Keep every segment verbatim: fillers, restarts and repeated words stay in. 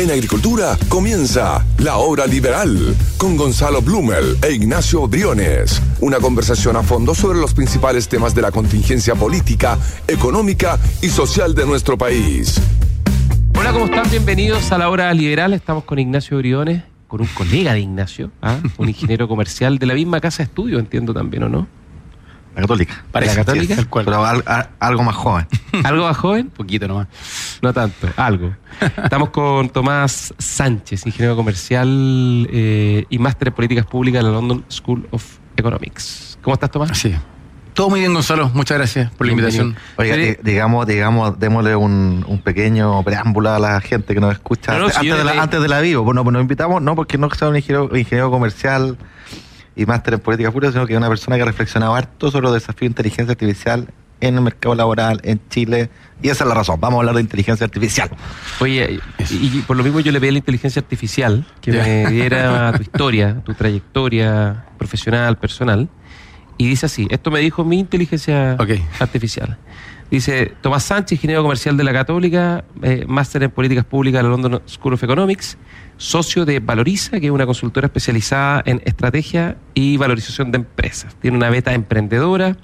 En agricultura comienza La Hora Liberal con Gonzalo Blumel e Ignacio Briones. Una conversación a fondo sobre los principales temas de la contingencia política, económica y social de nuestro país. Hola, ¿cómo están? Bienvenidos a La Hora Liberal. Estamos con Ignacio Briones, con un colega de Ignacio, ¿ah? Un ingeniero comercial de la misma casa de estudio, entiendo también, ¿o no? La Católica. Parece, ¿la Católica? Sí, pero al, a, algo más joven. ¿Algo más joven? Poquito nomás. No tanto, algo. Estamos con Tomás Sánchez, ingeniero comercial eh, y máster en políticas públicas de la London School of Economics. ¿Cómo estás, Tomás? Sí. Todo muy bien, Gonzalo. Muchas gracias por la invitación. Oiga, di, digamos, digamos, démosle un, un pequeño preámbulo a la gente que nos escucha. No, no, antes, si antes, de la, antes de la vivo. Bueno, pues nos invitamos, no porque no sea un ingeniero, ingeniero comercial y máster en políticas públicas, sino que es una persona que ha reflexionado harto sobre los desafíos de inteligencia artificial en el mercado laboral, en Chile, y esa es la razón. Vamos a hablar de inteligencia artificial. Oye, y, y por lo mismo yo le pedí a la inteligencia artificial que yeah. me diera tu historia, tu trayectoria profesional, personal, y dice así, esto me dijo mi inteligencia okay. artificial. Dice, Tomás Sánchez, ingeniero comercial de la Católica, eh, máster en políticas públicas de la London School of Economics, socio de Valoriza, que es una consultora especializada en estrategia y valorización de empresas. Tiene una beta emprendedora,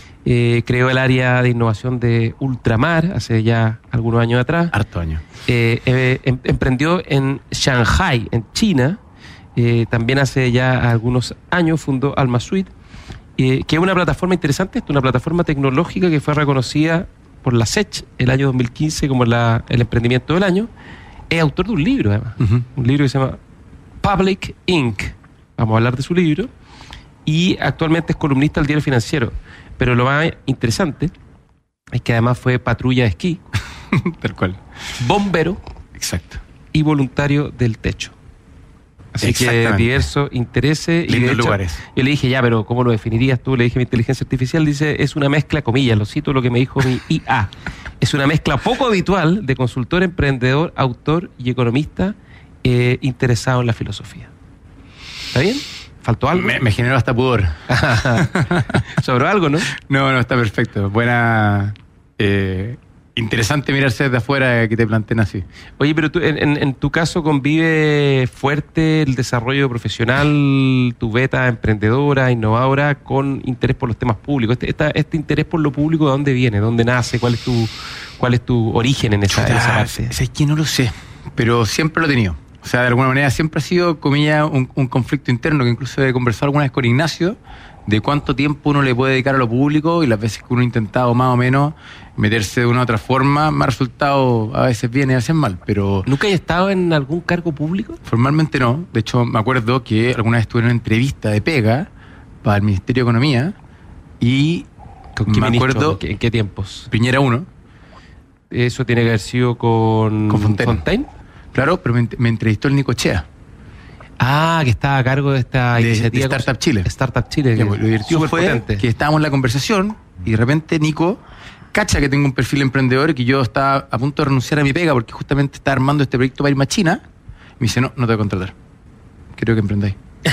eh, creó el área de innovación de Ultramar hace ya algunos años atrás. Harto años. Eh, eh, em, emprendió en Shanghai, en China, eh, también hace ya algunos años fundó Alma Suite, eh, que es una plataforma interesante, una plataforma tecnológica que fue reconocida por la S E C el año dos mil quince como la, el emprendimiento del año. Es autor de un libro, además. Uh-huh. Un libro que se llama Public incorporated. Vamos a hablar de su libro. Y actualmente es columnista del Diario Financiero. Pero lo más interesante es que además fue patrulla de esquí. Tal cual. Bombero. Exacto. Y voluntario del techo. Así que diversos intereses. Lindos y de hecho, lugares. Yo le dije, ya, pero ¿cómo lo definirías tú? Le dije, mi inteligencia artificial dice, es una mezcla, comillas, lo cito lo que me dijo mi I A. Es una mezcla poco habitual de consultor, emprendedor, autor y economista eh, interesado en la filosofía. ¿Está bien? ¿Faltó algo? Me, me generó hasta pudor. ¿Sobró algo, no? No, no, está perfecto. Buena... Eh, interesante mirarse desde afuera que te planteen así. Oye, pero tú, en, en, en tu caso convive fuerte el desarrollo profesional, tu beta emprendedora, innovadora, con interés por los temas públicos. Este, esta, este interés por lo público, ¿de dónde viene? ¿Dónde nace? ¿Cuál es tu, cuál es tu origen en esa, en esa parte? Es que no lo sé, pero siempre lo he tenido. O sea, de alguna manera siempre ha sido, comillas, un, un conflicto interno, que incluso he conversado alguna vez con Ignacio, de cuánto tiempo uno le puede dedicar a lo público, y las veces que uno ha intentado más o menos meterse de una u otra forma, me ha resultado a veces bien y a veces mal, pero... ¿Nunca has estado en algún cargo público? Formalmente no. De hecho, me acuerdo que alguna vez estuve en una entrevista de pega para el Ministerio de Economía y... ¿Con qué me ministro? acuerdo... ¿En qué, en qué tiempos? Piñera uno. ¿Eso tiene que haber sido con... Con Fontaine? Fontaine? Claro, pero me, me entrevistó el Nicochea. Ah, que estaba a cargo de esta de, iniciativa. De Startup Chile. Startup Chile. Que, lo divertido fue potente. Que estábamos en la conversación y de repente Nico cacha que tengo un perfil emprendedor y que yo estaba a punto de renunciar a mi pega porque justamente estaba armando este proyecto para irme a China. Me dice, no, no te voy a contratar. Quiero que emprendáis.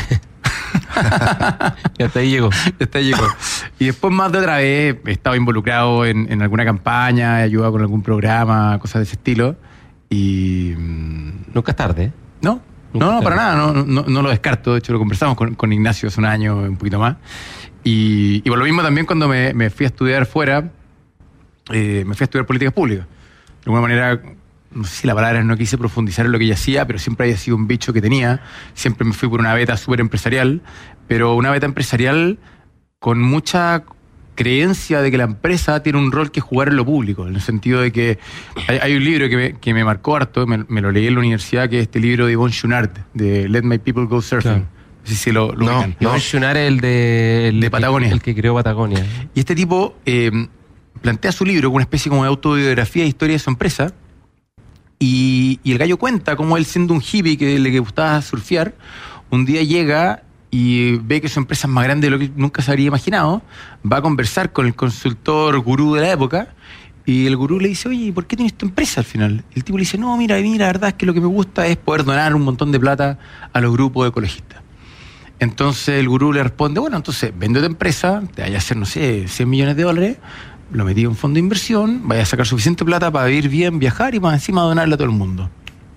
Y hasta ahí llegó. Hasta ahí llegó. Y después más de otra vez he estado involucrado en, en alguna campaña, he ayudado con algún programa, cosas de ese estilo. Y... Nunca es tarde, ¿eh? No. No, no, para nada, no, no, no lo descarto. De hecho, lo conversamos con, con Ignacio hace un año, un poquito más. Y, y por lo mismo también cuando me, me fui a estudiar fuera, eh, me fui a estudiar políticas públicas. De alguna manera, no sé si la palabra no quise profundizar en lo que yo hacía, pero siempre había sido un bicho que tenía. Siempre me fui por una beta súper empresarial, pero una beta empresarial con mucha creencia de que la empresa tiene un rol que jugar en lo público, en el sentido de que hay, hay un libro que me, que me marcó harto, me, me lo leí en la universidad, que es este libro de Yvon Chouinard, de Let My People Go Surfing. Claro. No sé si lo, lo no, ubican. Yvon Chouinard es el de, el de Patagonia. El, el que creó Patagonia. Y este tipo eh, plantea su libro como una especie como de autobiografía e historia de su empresa, y, y el gallo cuenta cómo él, siendo un hippie que le gustaba surfear, un día llega y ve que su empresa es más grande de lo que nunca se habría imaginado, va a conversar con el consultor gurú de la época, y el gurú le dice, oye, ¿por qué tienes tu empresa al final? Y el tipo le dice, no, mira, mira, la verdad es que lo que me gusta es poder donar un montón de plata a los grupos ecologistas. Entonces el gurú le responde, bueno, entonces vende tu empresa, te vaya a hacer, no sé, cien millones de dólares, lo metí en un fondo de inversión, vaya a sacar suficiente plata para vivir bien, viajar y más encima donarle a todo el mundo.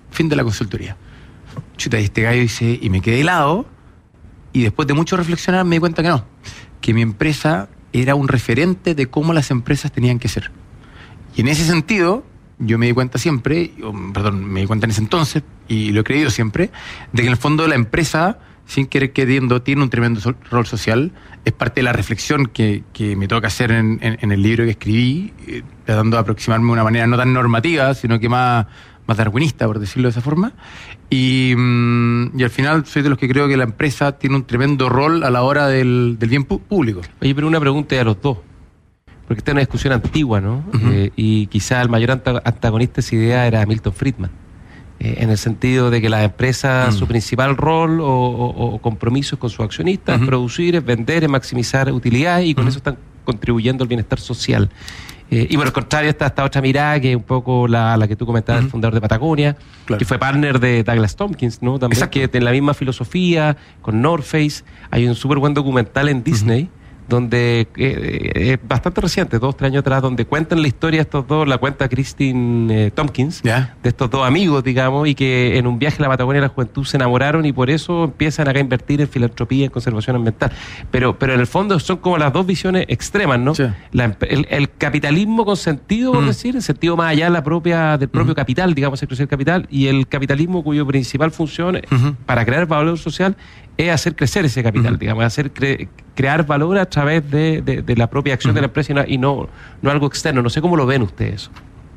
Fin de la consultoría. Chuta, y este gallo dice, y me quedé helado, y después de mucho reflexionar me di cuenta que no, que mi empresa era un referente de cómo las empresas tenían que ser. Y en ese sentido, yo me di cuenta siempre, yo, perdón, me di cuenta en ese entonces, y lo he creído siempre, de que en el fondo la empresa, sin querer queriendo, tiene un tremendo so- rol social. Es parte de la reflexión que, que me toca hacer en, en, en el libro que escribí, eh, tratando de aproximarme de una manera no tan normativa, sino que más, más darwinista, por decirlo de esa forma. Y, mm, y al final soy de los que creo que la empresa tiene un tremendo rol a la hora del, del bien pu- público. Oye, pero una pregunta a los dos. Porque esta es una discusión antigua, ¿no? Uh-huh. Eh, y quizá el mayor anta- antagonista de esa idea era Milton Friedman. Eh, en el sentido de que la empresa, uh-huh. su principal rol o, o, o compromiso es con sus accionistas, uh-huh. es producir, es vender, es maximizar utilidades y con uh-huh. eso están contribuyendo al bienestar social. Eh, y por el contrario está esta otra mirada que es un poco la, la que tú comentabas, uh-huh. el fundador de Patagonia, claro. que fue partner de Douglas Tompkins, ¿no? También Exacto. que tiene la misma filosofía, con North Face. Hay un súper buen documental en Disney, uh-huh. donde eh, es bastante reciente, dos, tres años atrás, donde cuentan la historia de estos dos, la cuenta Christine eh, Tompkins, yeah. de estos dos amigos, digamos, y que en un viaje a la Patagonia de la juventud se enamoraron y por eso empiezan acá a invertir en filantropía, en conservación ambiental. Pero, pero en el fondo son como las dos visiones extremas, ¿no? Sí. La, el, el capitalismo con sentido, por mm. decir, en sentido más allá de la propia, del propio mm. capital, digamos, el crecer capital, y el capitalismo cuyo principal función mm-hmm. para crear valor social es hacer crecer ese capital, mm. digamos, hacer cre- crear valor a través de, de, de la propia acción uh-huh. de la empresa y, no, y no, no algo externo. No sé cómo lo ven ustedes.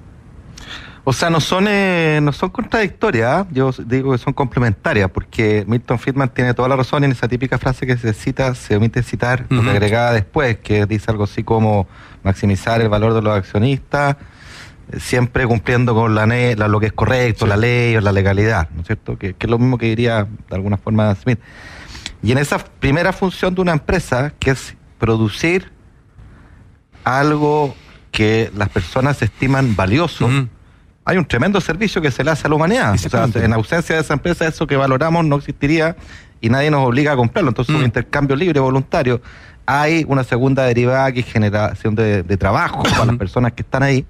O sea, no son eh, no son contradictorias, ¿eh? Yo digo que son complementarias, porque Milton Friedman tiene toda la razón en esa típica frase que se cita, se omite citar, uh-huh. lo que agregaba después, que dice algo así como maximizar el valor de los accionistas, siempre cumpliendo con la, ne- la lo que es correcto, sí. la ley o la legalidad, ¿no es cierto? Que, que es lo mismo que diría de alguna forma Smith. Y en esa primera función de una empresa, que es producir algo que las personas estiman valioso, uh-huh. hay un tremendo servicio que se le hace a la humanidad. O sea, en ausencia de esa empresa, eso que valoramos no existiría y nadie nos obliga a comprarlo. Entonces, uh-huh. un intercambio libre, voluntario. Hay una segunda derivada que es generación de, de trabajo para las personas que están ahí.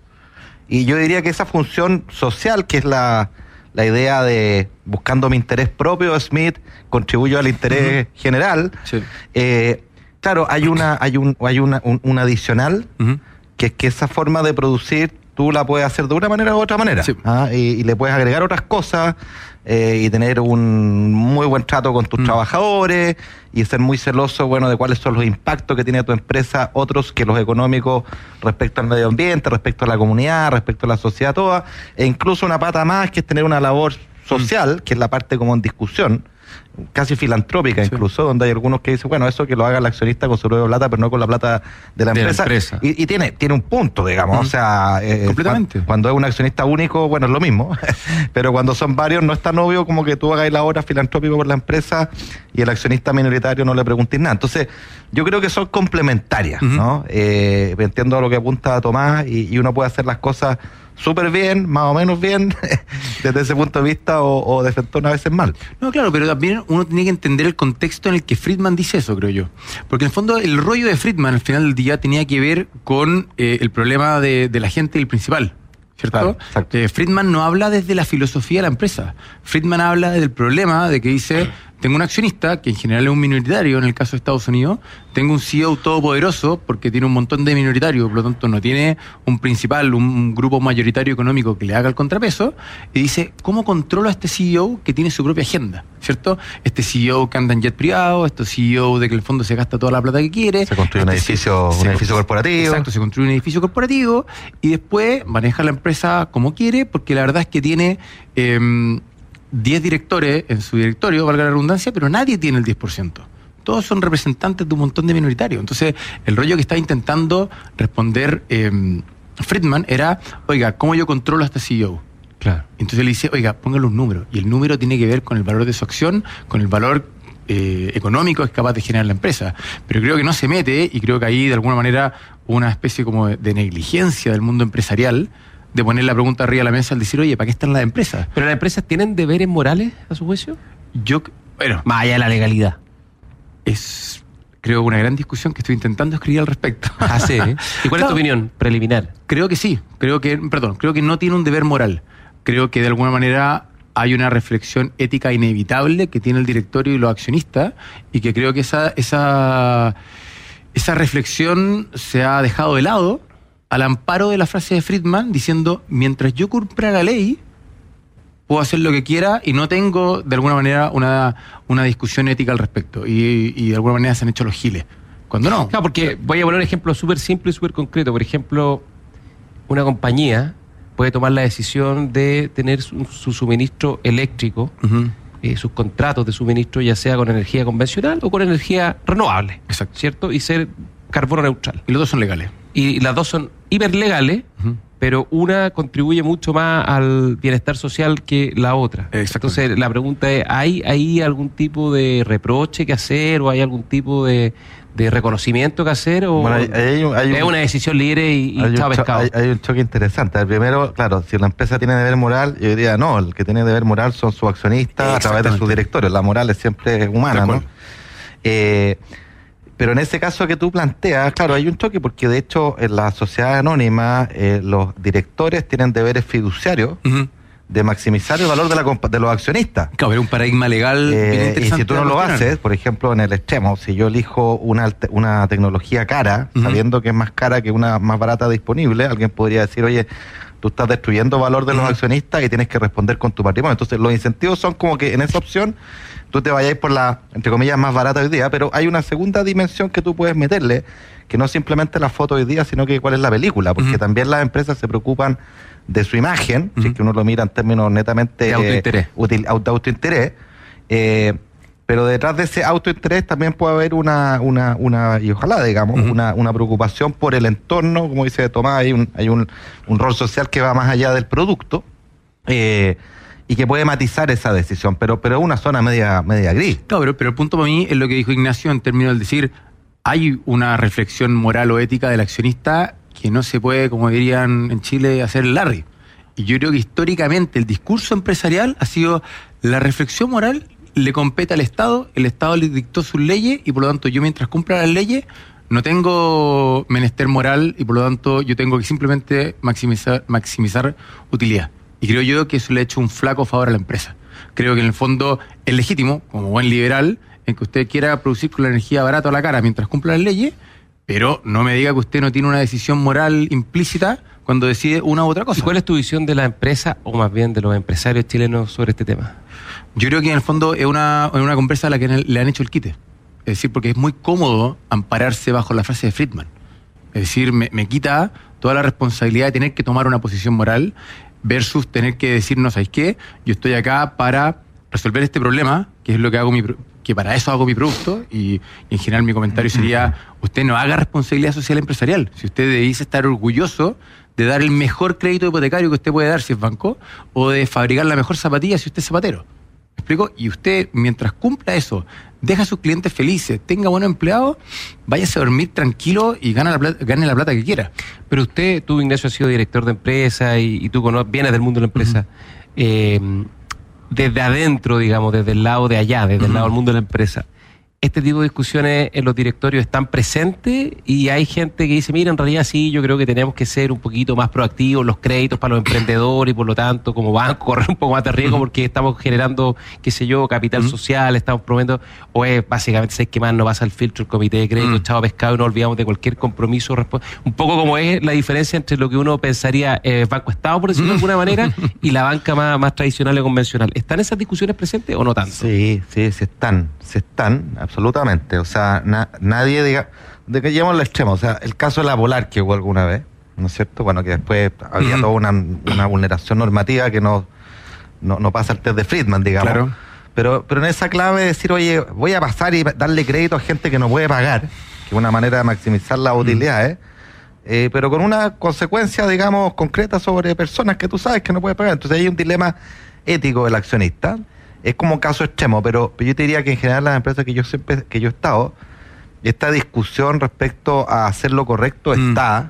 Y yo diría que esa función social, que es la... la idea de buscando mi interés propio, Smith contribuyo al interés uh-huh. general. Sí. Eh, claro, hay una, hay un, hay una, un, un adicional, uh-huh. que es que esa forma de producir tú la puedes hacer de una manera u otra manera. Sí. ¿Ah? Y, y le puedes agregar otras cosas eh, y tener un muy buen trato con tus uh-huh. trabajadores y ser muy celoso, bueno, de cuáles son los impactos que tiene tu empresa, otros que los económicos respecto al medio ambiente, respecto a la comunidad, respecto a la sociedad toda, e incluso una pata más que es tener una labor social, uh-huh. que es la parte como en discusión, casi filantrópica incluso, sí. donde hay algunos que dicen, bueno, eso que lo haga el accionista con su propia plata, pero no con la plata de la de empresa. La empresa. Y, y tiene, tiene un punto, digamos, uh-huh. o sea, eh, completamente. Cuando, cuando es un accionista único, bueno, es lo mismo, pero cuando son varios no es tan obvio como que tú hagas la obra filantrópica por la empresa y el accionista minoritario no le preguntes nada. Entonces, yo creo que son complementarias, uh-huh. ¿no? Eh, entiendo a lo que apunta Tomás y, y uno puede hacer las cosas súper bien, más o menos bien, desde ese punto de vista, o, o de efecto a veces mal. No, claro, pero también uno tiene que entender el contexto en el que Friedman dice eso, creo yo. Porque en el fondo el rollo de Friedman al final del día tenía que ver con eh, el problema de, de la gente y el principal, ¿cierto? Claro, eh, Friedman no habla desde la filosofía de la empresa. Friedman habla del problema de que dice... Tengo un accionista, que en general es un minoritario en el caso de Estados Unidos. Tengo un C E O todopoderoso, porque tiene un montón de minoritarios, por lo tanto no tiene un principal, un grupo mayoritario económico que le haga el contrapeso. Y dice, ¿cómo controlo a este C E O que tiene su propia agenda? ¿Cierto? Este C E O que anda en jet privado, este C E O de que en el fondo se gasta toda la plata que quiere. Se construye este un edificio, se, un edificio corporativo. Exacto, se construye un edificio corporativo y después maneja la empresa como quiere, porque la verdad es que tiene... Eh, diez directores en su directorio, valga la redundancia, pero nadie tiene el diez por ciento. Todos son representantes de un montón de minoritarios. Entonces, el rollo que está intentando responder eh, Friedman era, oiga, ¿cómo yo controlo a este C E O? Claro. Entonces le dice, oiga, póngale un número. Y el número tiene que ver con el valor de su acción, con el valor eh, económico que es capaz de generar la empresa. Pero creo que no se mete, y creo que ahí, de alguna manera, una especie como de, de negligencia del mundo empresarial, de poner la pregunta arriba de la mesa al decir, oye, ¿para qué están las empresas? ¿Pero las empresas tienen deberes morales, a su juicio? Yo, bueno... Más allá de la legalidad. Es, creo, una gran discusión que estoy intentando escribir al respecto. Ah, sí. ¿Y cuál claro. es tu opinión preliminar? Creo que sí. Creo que, perdón, creo que no tiene un deber moral. Creo que de alguna manera hay una reflexión ética inevitable que tiene el directorio y los accionistas, y que creo que esa, esa, esa reflexión se ha dejado de lado al amparo de la frase de Friedman diciendo, mientras yo cumpla la ley, puedo hacer lo que quiera y no tengo, de alguna manera, una, una discusión ética al respecto. Y, y de alguna manera se han hecho los giles. Cuando no. Claro, porque voy a poner un ejemplo súper simple y súper concreto. Por ejemplo, una compañía puede tomar la decisión de tener su, su suministro eléctrico, uh-huh. eh, sus contratos de suministro, ya sea con energía convencional o con energía renovable. Exacto. ¿Cierto? Y ser carbono neutral. Y los dos son legales. Y las dos son hiperlegales, uh-huh. pero una contribuye mucho más al bienestar social que la otra. Entonces, la pregunta es, ¿hay ahí algún tipo de reproche que hacer o hay algún tipo de... de reconocimiento que hacer o bueno, hay, hay un, hay es un, una decisión libre y, y chao pescado? Hay, hay un choque interesante. El primero, claro, si la empresa tiene deber moral, yo diría no, el que tiene deber moral son sus accionistas a través de sus directorios. La moral es siempre humana, ¿no? Eh, pero en ese caso que tú planteas, claro, hay un choque porque de hecho en la sociedad anónima eh, los directores tienen deberes fiduciarios uh-huh. de maximizar el valor de, la, de los accionistas. Claro, pero un paradigma legal eh, bien interesante. Y si tú no lo haces, por ejemplo, en el extremo, si yo elijo una, una tecnología cara, uh-huh. sabiendo que es más cara que una más barata disponible, alguien podría decir, oye, tú estás destruyendo valor de los uh-huh. accionistas y tienes que responder con tu patrimonio. Entonces, los incentivos son como que en esa opción tú te vayas por la, entre comillas, más barata hoy día, pero hay una segunda dimensión que tú puedes meterle, que no simplemente la foto hoy día, sino que cuál es la película, porque uh-huh. también las empresas se preocupan de su imagen, uh-huh. si es que uno lo mira en términos netamente de autointerés, eh, util, auto, autointerés eh, pero detrás de ese autointerés también puede haber una, una, una y ojalá digamos, uh-huh. una, una preocupación por el entorno, como dice Tomás, hay un, hay un, un rol social que va más allá del producto, eh, y que puede matizar esa decisión, pero pero es una zona media, media gris. Claro, pero, pero el punto para mí es lo que dijo Ignacio en términos de decir, hay una reflexión moral o ética del accionista que no se puede, como dirían en Chile, hacer el Larry. Y yo creo que históricamente el discurso empresarial ha sido la reflexión moral le compete al Estado, el Estado le dictó sus leyes y por lo tanto yo mientras cumpla las leyes no tengo menester moral y por lo tanto yo tengo que simplemente maximizar, maximizar utilidad. Y creo yo que eso le ha hecho un flaco favor a la empresa. Creo que en el fondo es legítimo, como buen liberal, en que usted quiera producir con la energía barata a la cara mientras cumpla las leyes, pero no me diga que usted no tiene una decisión moral implícita cuando decide una u otra cosa. ¿Y cuál es tu visión de la empresa, o más bien de los empresarios chilenos, sobre este tema? Yo creo que en el fondo es una, es una empresa a la que le han hecho el quite. Es decir, porque es muy cómodo ampararse bajo la frase de Friedman. Es decir, me, me quita toda la responsabilidad de tener que tomar una posición moral versus tener que decir, no, ¿sabéis qué? Yo estoy acá para resolver este problema, que es lo que hago mi, que para eso hago mi producto, y, y en general mi comentario sería, usted no haga responsabilidad social empresarial. Si usted dice estar orgulloso de dar el mejor crédito hipotecario que usted puede dar si es banco, o de fabricar la mejor zapatilla si usted es zapatero. ¿Me explico? Y usted, mientras cumpla eso, deja a sus clientes felices, tenga buenos empleados, váyase a dormir tranquilo y gane la plata, gane la plata que quiera. Pero usted, tú, Ignacio, has sido director de empresa y, y tú conoces, vienes del mundo de la empresa. Uh-huh. Eh, desde adentro, digamos, desde el lado de allá, desde uh-huh. el lado del mundo de la empresa, este tipo de discusiones en los directorios están presentes y hay gente que dice, mira, en realidad sí, yo creo que tenemos que ser un poquito más proactivos, los créditos para los emprendedores y por lo tanto como banco correr un poco más de riesgo porque estamos generando, qué sé yo, capital uh-huh. social, estamos promoviendo, o es básicamente, ¿sabes qué más? No pasa el filtro, el comité de crédito, uh-huh. echado pescado y no olvidamos de cualquier compromiso. Un poco como es la diferencia entre lo que uno pensaría eh, banco-estado, por decirlo de alguna manera, y la banca más, más tradicional o convencional. ¿Están esas discusiones presentes o no tanto? Sí, sí, sí están, se están, absolutamente. O sea, na, nadie diga, de que llevamos al extremo. O sea, el caso de la Polar que hubo alguna vez, ¿no es cierto? Bueno, que después había uh-huh. toda una, una vulneración normativa que no, no, no pasa el test de Friedman, digamos. Claro. Pero, pero en esa clave decir, oye, voy a pasar y darle crédito a gente que no puede pagar, que es una manera de maximizar las utilidades, uh-huh. eh, pero con una consecuencia, digamos, concreta sobre personas que tú sabes que no pueden pagar. Entonces hay un dilema ético del accionista. Es como un caso extremo, pero, pero yo te diría que en general las empresas que yo siempre que yo he estado, esta discusión respecto a hacer lo correcto mm. está.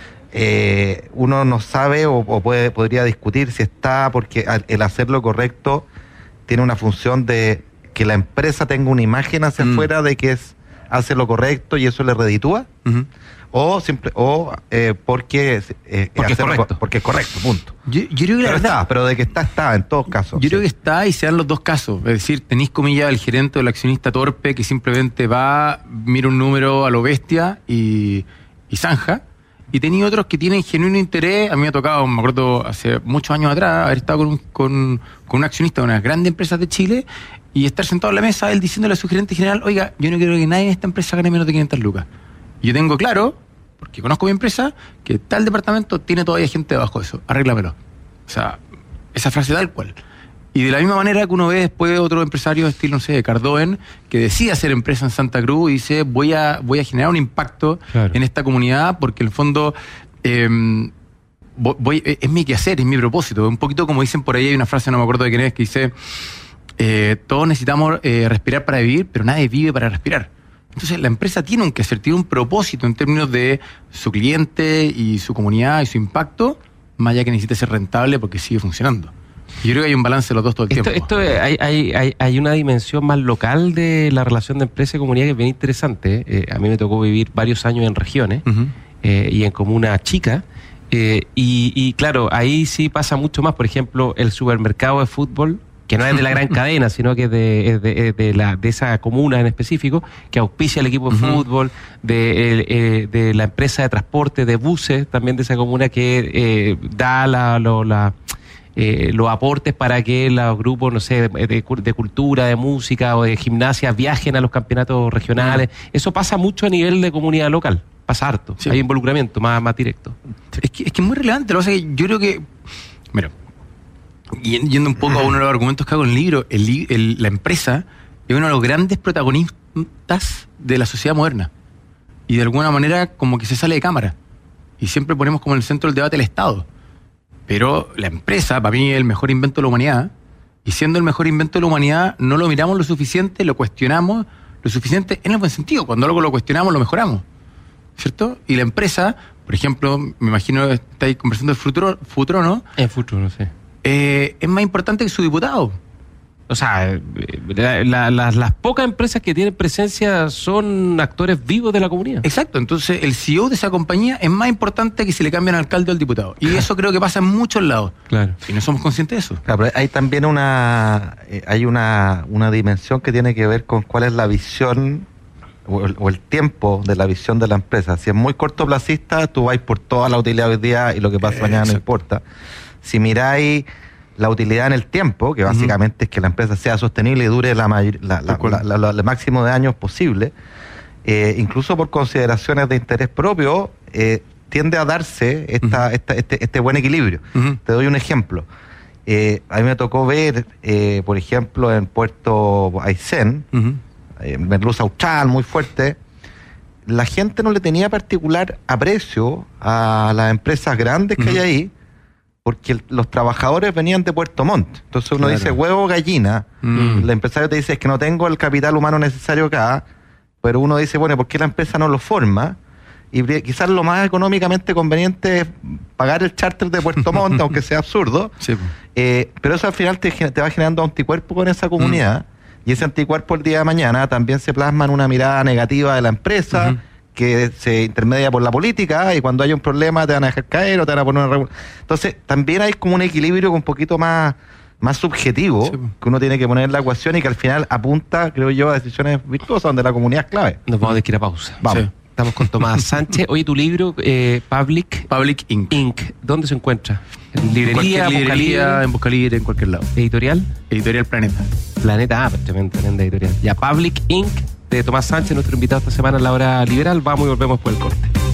Eh, uno no sabe o, o puede podría discutir si está, porque el hacer lo correcto tiene una función de que la empresa tenga una imagen hacia mm. afuera de que es hace lo correcto y eso le reditúa. Uh-huh. o simple, o eh, porque, eh, porque, es correcto. porque es correcto, punto. Yo, yo creo que la pero verdad, está, pero de que está, está, en todos casos. Yo sí. creo que está y se dan los dos casos. Es decir, tenéis comillas el gerente o el accionista torpe que simplemente va, mira un número a lo bestia y, y zanja. Y tenéis otros que tienen genuino interés. A mí me ha tocado, me acuerdo, hace muchos años atrás, haber estado con un, con, con un accionista de unas grandes empresas de Chile y estar sentado en la mesa, él diciéndole a su gerente general, oiga, yo no quiero que nadie en esta empresa gane menos de quinientas lucas. Y yo tengo claro, porque conozco mi empresa, que tal departamento tiene todavía gente debajo de eso. Arréglamelo. O sea, esa frase tal cual. Y de la misma manera que uno ve después otro empresario estilo, no sé, Cardoen, que decide hacer empresa en Santa Cruz y dice, voy a, voy a generar un impacto claro. en esta comunidad, porque en el fondo eh, voy, es mi quehacer, es mi propósito. Un poquito como dicen por ahí, hay una frase, no me acuerdo de quién es, que dice, eh, todos necesitamos eh, respirar para vivir, pero nadie vive para respirar. Entonces la empresa tiene un quehacer, tiene un propósito en términos de su cliente y su comunidad y su impacto, más allá que necesite ser rentable porque sigue funcionando. Yo creo que hay un balance de los dos todo el esto, tiempo. Esto hay, hay, hay, hay una dimensión más local de la relación de empresa y comunidad que es bien interesante. Eh, a mí me tocó vivir varios años en regiones uh-huh. eh, y en comunas chicas. Eh, y, y claro, ahí sí pasa mucho más. Por ejemplo, el supermercado de fútbol, que no es de la gran cadena, sino que es de, es de, es de, la, de esa comuna en específico, que auspicia el equipo de uh-huh. fútbol, de, eh, de la empresa de transporte, de buses, también de esa comuna que eh, da la, lo, la, eh, los aportes para que los grupos, no sé, de, de, de cultura, de música o de gimnasia viajen a los campeonatos regionales. Uh-huh. Eso pasa mucho a nivel de comunidad local, pasa harto, sí. Hay involucramiento más, más directo. Es que, es que es muy relevante, lo que pasa es que yo creo que... Mira, yendo un poco a uno de los argumentos que hago en el libro, el, el, la empresa es uno de los grandes protagonistas de la sociedad moderna. Y de alguna manera como que se sale de cámara. Y siempre ponemos como en el centro del debate el Estado. Pero la empresa, para mí, es el mejor invento de la humanidad. Y siendo el mejor invento de la humanidad, no lo miramos lo suficiente, lo cuestionamos lo suficiente en el buen sentido. Cuando algo lo cuestionamos, lo mejoramos. ¿Cierto? Y la empresa, por ejemplo, me imagino que estáis conversando del futuro, futuro, ¿no? El futuro, sí. Eh, es más importante que su diputado. O sea, la, la, la, las pocas empresas que tienen presencia son actores vivos de la comunidad. Exacto, entonces el C E O de esa compañía es más importante que si le cambian al alcalde o al diputado. Y eso creo que pasa en muchos lados. Claro. Y no somos conscientes de eso. Claro, pero hay también una eh, hay una, una dimensión que tiene que ver con cuál es la visión o el, o el tiempo de la visión de la empresa. Si es muy cortoplacista, tú vais por toda la utilidad hoy día y lo que pasa eh, mañana exacto. no importa. Si miráis la utilidad en el tiempo, que básicamente uh-huh. es que la empresa sea sostenible y dure la mayor, la, la, la, la, la, el máximo de años posible, eh, incluso por consideraciones de interés propio, eh, tiende a darse esta, uh-huh. esta, este, este buen equilibrio. Uh-huh. Te doy un ejemplo. Eh, a mí me tocó ver, eh, por ejemplo, en Puerto Aysén, uh-huh. eh, merluza austral muy fuerte, la gente no le tenía particular aprecio a las empresas grandes que uh-huh. hay ahí, porque el, los trabajadores venían de Puerto Montt. Entonces uno claro. dice huevo gallina, mm. el empresario te dice es que no tengo el capital humano necesario acá, pero uno dice, bueno, ¿por qué la empresa no lo forma? Y quizás lo más económicamente conveniente es pagar el charter de Puerto Montt, aunque sea absurdo, sí. eh, pero eso al final te, te va generando anticuerpo con esa comunidad, mm. y ese anticuerpo el día de mañana también se plasma en una mirada negativa de la empresa, uh-huh. que se intermedia por la política, y cuando hay un problema te van a dejar caer o te van a poner una regulación. Entonces también hay como un equilibrio un poquito más, más subjetivo, sí. que uno tiene que poner en la ecuación y que al final apunta, creo yo, a decisiones virtuosas donde la comunidad es clave. Nos vamos a tener que ir a pausa. Vamos. Sí. Estamos con Tomás Sánchez. Oye, tu libro, eh, Public... Public Inc. Inc. ¿Dónde se encuentra? ¿En librería, en librería, en Buscalibre, en cualquier lado? ¿Editorial? Editorial Planeta. Planeta, ah, tremenda, tremenda editorial. Ya, Public Incorporated de Tomás Sánchez, nuestro invitado esta semana en La Hora Liberal. Vamos y volvemos por el corte.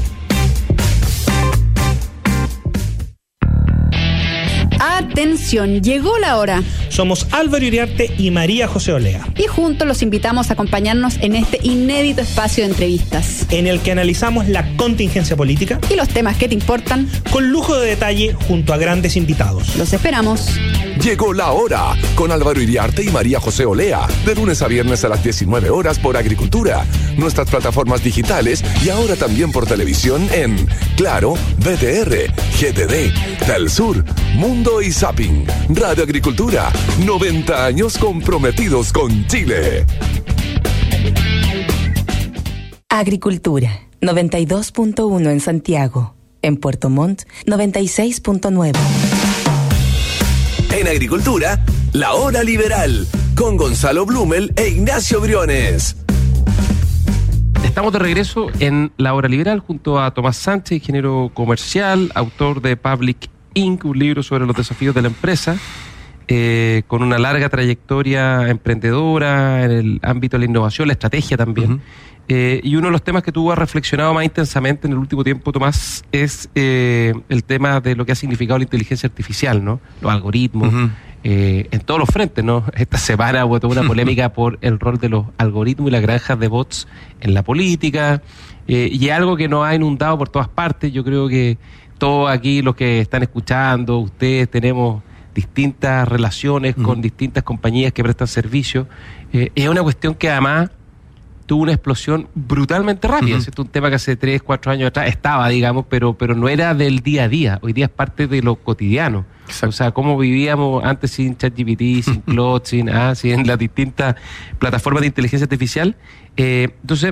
Atención, llegó la hora. Somos Álvaro Iriarte y María José Olea. Y juntos los invitamos a acompañarnos en este inédito espacio de entrevistas, en el que analizamos la contingencia política y los temas que te importan, con lujo de detalle junto a grandes invitados. Los esperamos. Llegó la hora con Álvaro Iriarte y María José Olea, de lunes a viernes a las diecinueve horas por Agricultura, nuestras plataformas digitales y ahora también por televisión en Claro, B T R, G T D, Telsur, Mundo y Zapping. Radio Agricultura, noventa años comprometidos con Chile. Agricultura. noventa y dos punto uno en Santiago. En Puerto Montt, noventa y seis punto nueve. En Agricultura, La Hora Liberal, con Gonzalo Blumel e Ignacio Briones. Estamos de regreso en La Hora Liberal junto a Tomás Sánchez, ingeniero comercial, autor de Public incorporated, un libro sobre los desafíos de la empresa, eh, con una larga trayectoria emprendedora en el ámbito de la innovación, la estrategia también. Uh-huh. Eh, y uno de los temas que tú has reflexionado más intensamente en el último tiempo, Tomás, es eh, el tema de lo que ha significado la inteligencia artificial, ¿no? Los algoritmos, uh-huh. eh, en todos los frentes, ¿no? Esta semana hubo toda una polémica por el rol de los algoritmos y las granjas de bots en la política, eh, y algo que nos ha inundado por todas partes. Yo creo que todos aquí, los que están escuchando, ustedes, tenemos distintas relaciones uh-huh. con distintas compañías que prestan servicios. Eh, es una cuestión que además tuvo una explosión brutalmente rápida. Uh-huh. Es un tema que hace tres, cuatro años atrás estaba, digamos, pero, pero no era del día a día. Hoy día es parte de lo cotidiano. Exacto. O sea, cómo vivíamos antes sin ChatGPT, sin Claude, sin, ah, sin las distintas plataformas de inteligencia artificial. Eh, entonces,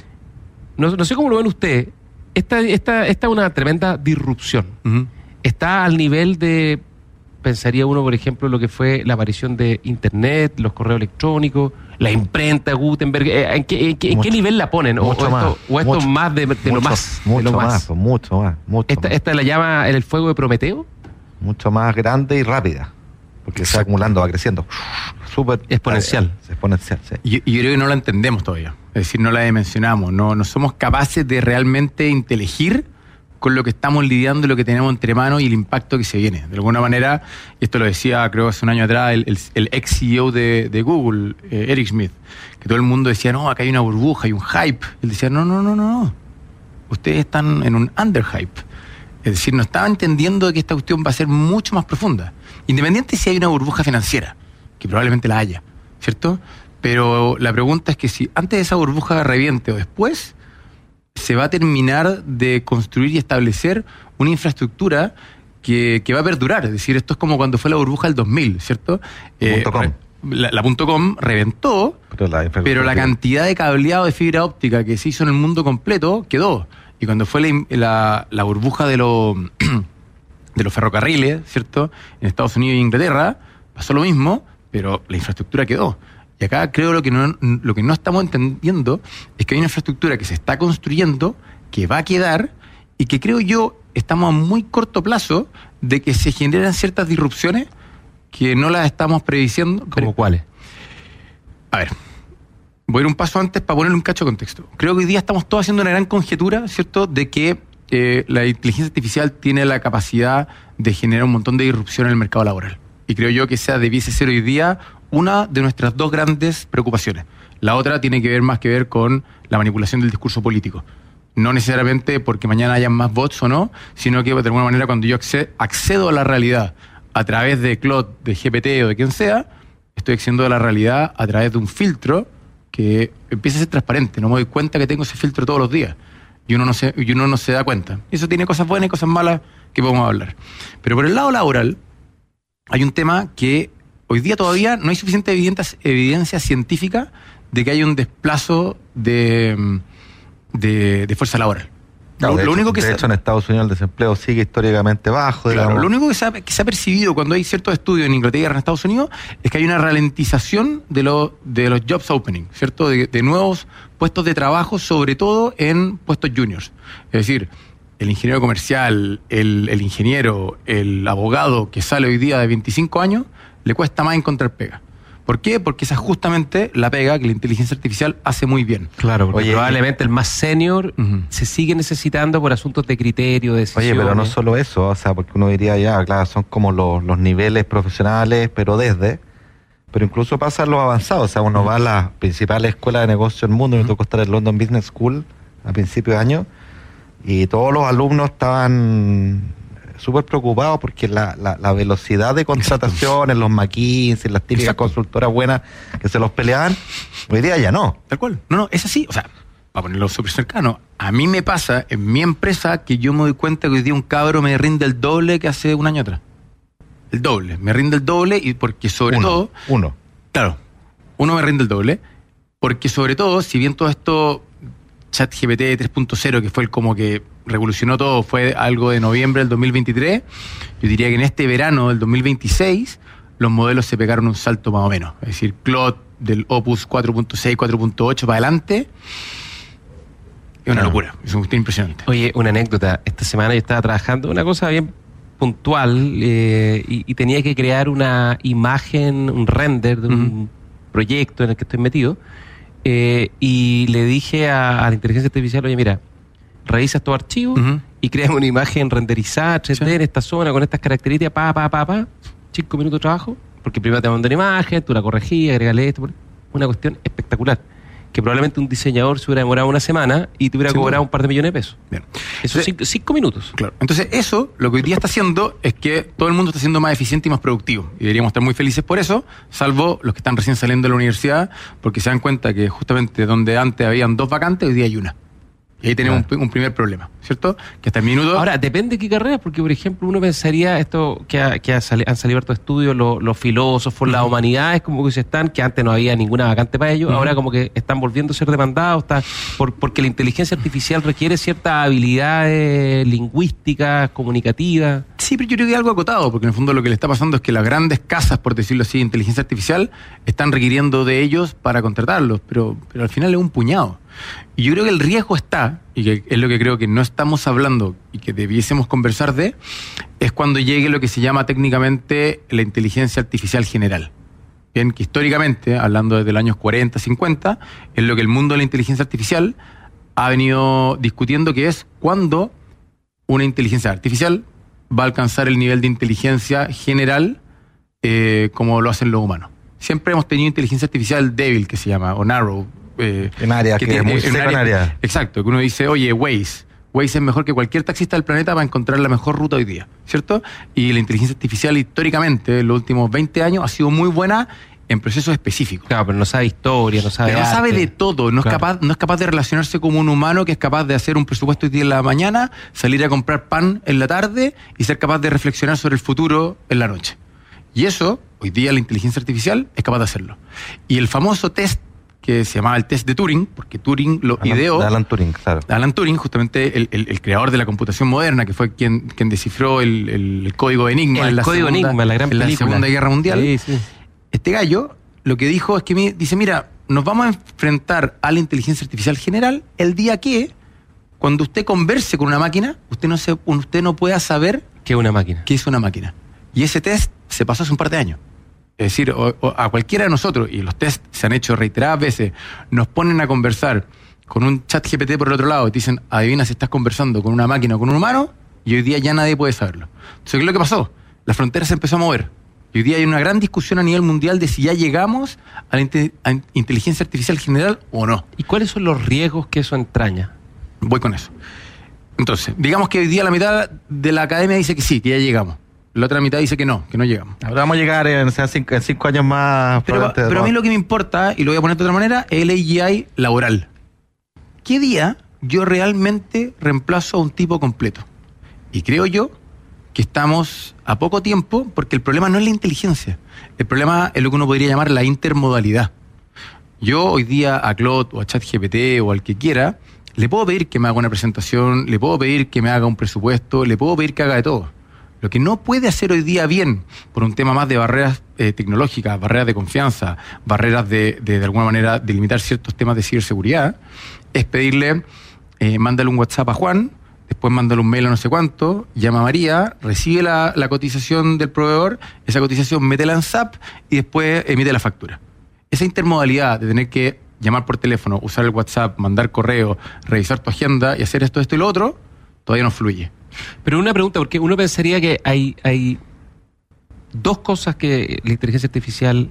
no, no sé cómo lo ven ustedes. Esta, esta, esta es una tremenda disrupción. Uh-huh. Está al nivel de, pensaría uno, por ejemplo, lo que fue la aparición de Internet, los correos electrónicos, la imprenta, Gutenberg. ¿En qué, en qué, en qué nivel la ponen? ¿O, o esto, más, o esto mucho, más de, de mucho, lo más? Mucho de lo más, más, mucho más. Mucho esta, más. ¿Esta la llama el fuego de Prometeo? Mucho más grande y rápida. Porque se va acumulando, va creciendo. Súper exponencial. Es exponencial, sí. Y, y yo creo que no la entendemos todavía. Es decir, no la dimensionamos. No, no somos capaces de realmente inteligir con lo que estamos lidiando, lo que tenemos entre manos y el impacto que se viene. De alguna manera, y esto lo decía creo hace un año atrás el, el, el ex C E O de, de Google, eh, Eric Schmidt, que todo el mundo decía, no, acá hay una burbuja, hay un hype. Él decía, no, no, no, no, no. Ustedes están en un underhype. Es decir, no estaba entendiendo que esta cuestión va a ser mucho más profunda. Independiente si hay una burbuja financiera, que probablemente la haya, ¿cierto? Pero la pregunta es que si antes de esa burbuja reviente o después, se va a terminar de construir y establecer una infraestructura que, que va a perdurar. Es decir, esto es como cuando fue la burbuja del dos mil, ¿cierto? Eh, .com. La, la .com reventó, pero la, pero la cantidad de cableado de fibra óptica que se hizo en el mundo completo quedó. Y cuando fue la, la, la burbuja de, lo, de los ferrocarriles, ¿cierto? En Estados Unidos y Inglaterra, pasó lo mismo, pero la infraestructura quedó. Y acá creo lo que no, lo que no estamos entendiendo es que hay una infraestructura que se está construyendo, que va a quedar, y que creo yo estamos a muy corto plazo de que se generan ciertas disrupciones que no las estamos prediciendo. ¿Cómo cuáles? A ver, voy a ir un paso antes para ponerle un cacho de contexto. Creo que hoy día estamos todos haciendo una gran conjetura, ¿cierto?, de que eh, la inteligencia artificial tiene la capacidad de generar un montón de disrupción en el mercado laboral. Y creo yo que esa debiese ser hoy día una de nuestras dos grandes preocupaciones. La otra tiene que ver más que ver con la manipulación del discurso político. No necesariamente porque mañana hayan más bots o no, sino que de alguna manera cuando yo accedo a la realidad a través de Claude, de G P T o de quien sea, estoy accediendo a la realidad a través de un filtro que empieza a ser transparente. No me doy cuenta que tengo ese filtro todos los días. Y uno no se, y uno no se da cuenta. Eso tiene cosas buenas y cosas malas que podemos hablar. Pero por el lado laboral, hay un tema que hoy día todavía no hay suficiente evidencia, evidencia científica de que hay un desplazo de, de, de fuerza laboral. Claro, lo, de lo hecho, único que de se, hecho, en Estados Unidos el desempleo sigue históricamente bajo. Claro, digamos. lo único que se, ha, que se ha percibido cuando hay ciertos estudios en Inglaterra y en Estados Unidos es que hay una ralentización de, lo, de los jobs opening, ¿cierto? De, de nuevos puestos de trabajo, sobre todo en puestos juniors. Es decir, el ingeniero comercial, el, el ingeniero, el abogado que sale hoy día de veinticinco años, le cuesta más encontrar pega. ¿Por qué? Porque esa es justamente la pega que la inteligencia artificial hace muy bien. Claro, porque Oye, probablemente el más senior uh-huh. se sigue necesitando por asuntos de criterio, de decisiones. Oye, pero no solo eso, o sea, porque uno diría ya, claro, son como los, los niveles profesionales, pero desde, pero incluso pasa los avanzados, o sea, uno uh-huh. va a las principales escuelas de negocio del mundo, uh-huh. me tocó estar en London Business School a principios de año, y todos los alumnos estaban súper preocupados porque la, la, la velocidad de contratación en los McKinsey, las típicas Exacto. consultoras buenas que se los peleaban, hoy día ya no. Tal cual. No, no, es así. O sea, para ponerlo súper cercano, a mí me pasa en mi empresa que yo me doy cuenta que hoy día un cabro me rinde el doble que hace un año atrás. El doble. Me rinde el doble y porque sobre uno, todo... Uno. Claro. Uno me rinde el doble porque sobre todo, si bien todo esto ChatGPT tres punto cero, que fue el como que revolucionó todo, fue algo de noviembre del dos mil veintitrés, yo diría que en este verano del dos mil veintiséis los modelos se pegaron un salto más o menos. Es decir, Claude del Opus cuatro punto seis, cuatro punto ocho para adelante, es una locura, es un cuestión impresionante. Oye, una anécdota. Esta semana yo estaba trabajando una cosa bien puntual eh, y, y tenía que crear una imagen, un render de un uh-huh. proyecto en el que estoy metido. Eh, y le dije a, a la inteligencia artificial, oye, mira, revisa estos archivos uh-huh. y crea una imagen renderizada tres D sí. en esta zona con estas características, pa, pa, pa, pa, cinco minutos de trabajo, porque primero te mandan una imagen, tú la corregís, agregale esto, una cuestión espectacular, que probablemente un diseñador se hubiera demorado una semana y te hubiera sí, cobrado bueno. un par de millones de pesos. Bien. Eso es cinco, cinco minutos. Claro. Entonces eso, lo que hoy día está haciendo es que todo el mundo está siendo más eficiente y más productivo. Y deberíamos estar muy felices por eso, salvo los que están recién saliendo de la universidad, porque se dan cuenta que justamente donde antes habían dos vacantes, hoy día hay una. Y ahí tenemos claro. un, un primer problema, ¿cierto? Que hasta el minuto... Ahora, depende de qué carrera, porque, por ejemplo, uno pensaría esto que, ha, que ha sali, han salido hartos estudios, los, los filósofos, uh-huh. las humanidades, como que se están, que antes no había ninguna vacante para ellos, uh-huh. ahora como que están volviendo a ser demandados, está, por, porque la inteligencia artificial requiere ciertas habilidades lingüísticas, comunicativas. Sí, pero yo creo que es algo acotado, porque en el fondo lo que le está pasando es que las grandes casas, por decirlo así, de inteligencia artificial, están requiriendo de ellos para contratarlos, pero, pero al final es un puñado. Y yo creo que el riesgo está, y que es lo que creo que no estamos hablando y que debiésemos conversar de, es cuando llegue lo que se llama técnicamente la inteligencia artificial general. Bien, que históricamente, hablando desde los años cuarenta, cincuenta, es lo que el mundo de la inteligencia artificial ha venido discutiendo, que es cuando una inteligencia artificial va a alcanzar el nivel de inteligencia general eh, como lo hacen los humanos. Siempre hemos tenido inteligencia artificial débil, que se llama, o narrow, Eh, en áreas que, que tiene, es muy seca en área. Exacto, que uno dice, oye, Waze, Waze es mejor que cualquier taxista del planeta para encontrar la mejor ruta hoy día, ¿cierto? Y la inteligencia artificial históricamente, en los últimos veinte años, ha sido muy buena en procesos específicos. Claro, pero no sabe historia, no sabe Pero no arte. sabe de todo, no, claro. es capaz, no es capaz de relacionarse como un humano que es capaz de hacer un presupuesto hoy día en la mañana, salir a comprar pan en la tarde y ser capaz de reflexionar sobre el futuro en la noche. Y eso, hoy día la inteligencia artificial es capaz de hacerlo. Y el famoso test que se llamaba el test de Turing, porque Turing lo Alan, ideó... Alan Turing, claro. Alan Turing, justamente el, el, el creador de la computación moderna, que fue quien, quien descifró el, el, el código Enigma el en, la código segunda, Enigma, la gran en la Segunda Guerra Mundial. Sí, sí. Este gallo lo que dijo es que me, dice, mira, nos vamos a enfrentar a la inteligencia artificial general el día que, cuando usted converse con una máquina, usted no, se, usted no pueda saber... ¿Qué es una máquina? ¿Qué es una máquina? Y ese test se pasó hace un par de años. Es decir, o, o a cualquiera de nosotros, y los test se han hecho reiteradas veces, nos ponen a conversar con un chat G P T por el otro lado y te dicen, adivina si estás conversando con una máquina o con un humano, y hoy día ya nadie puede saberlo. Entonces, ¿qué es lo que pasó? La frontera se empezó a mover. Y hoy día hay una gran discusión a nivel mundial de si ya llegamos a la inte- a inteligencia artificial general o no. ¿Y cuáles son los riesgos que eso entraña? Voy con eso. Entonces, digamos que hoy día la mitad de la academia dice que sí, que ya llegamos. La otra mitad dice que no, que no llegamos. Ahora vamos a llegar en, en, cinco, en cinco años más. Pero, pero a mí lo que me importa, y lo voy a poner de otra manera, es el A G I laboral. ¿Qué día yo realmente reemplazo a un tipo completo? Y creo yo que estamos a poco tiempo, porque el problema no es la inteligencia. El problema es lo que uno podría llamar la intermodalidad. Yo hoy día a Claude o a ChatGPT o al que quiera, le puedo pedir que me haga una presentación, le puedo pedir que me haga un presupuesto, le puedo pedir que haga de todo. Lo que no puede hacer hoy día bien, por un tema más de barreras eh, tecnológicas, barreras de confianza, barreras de, de, de alguna manera, delimitar ciertos temas de ciberseguridad, es pedirle, eh, mándale un WhatsApp a Juan, después mándale un mail a no sé cuánto, llama a María, recibe la, la cotización del proveedor, esa cotización métela en S A P y después emite la factura. Esa intermodalidad de tener que llamar por teléfono, usar el WhatsApp, mandar correo, revisar tu agenda y hacer esto, esto y lo otro, todavía no fluye. Pero una pregunta, porque uno pensaría que hay, hay dos cosas que la inteligencia artificial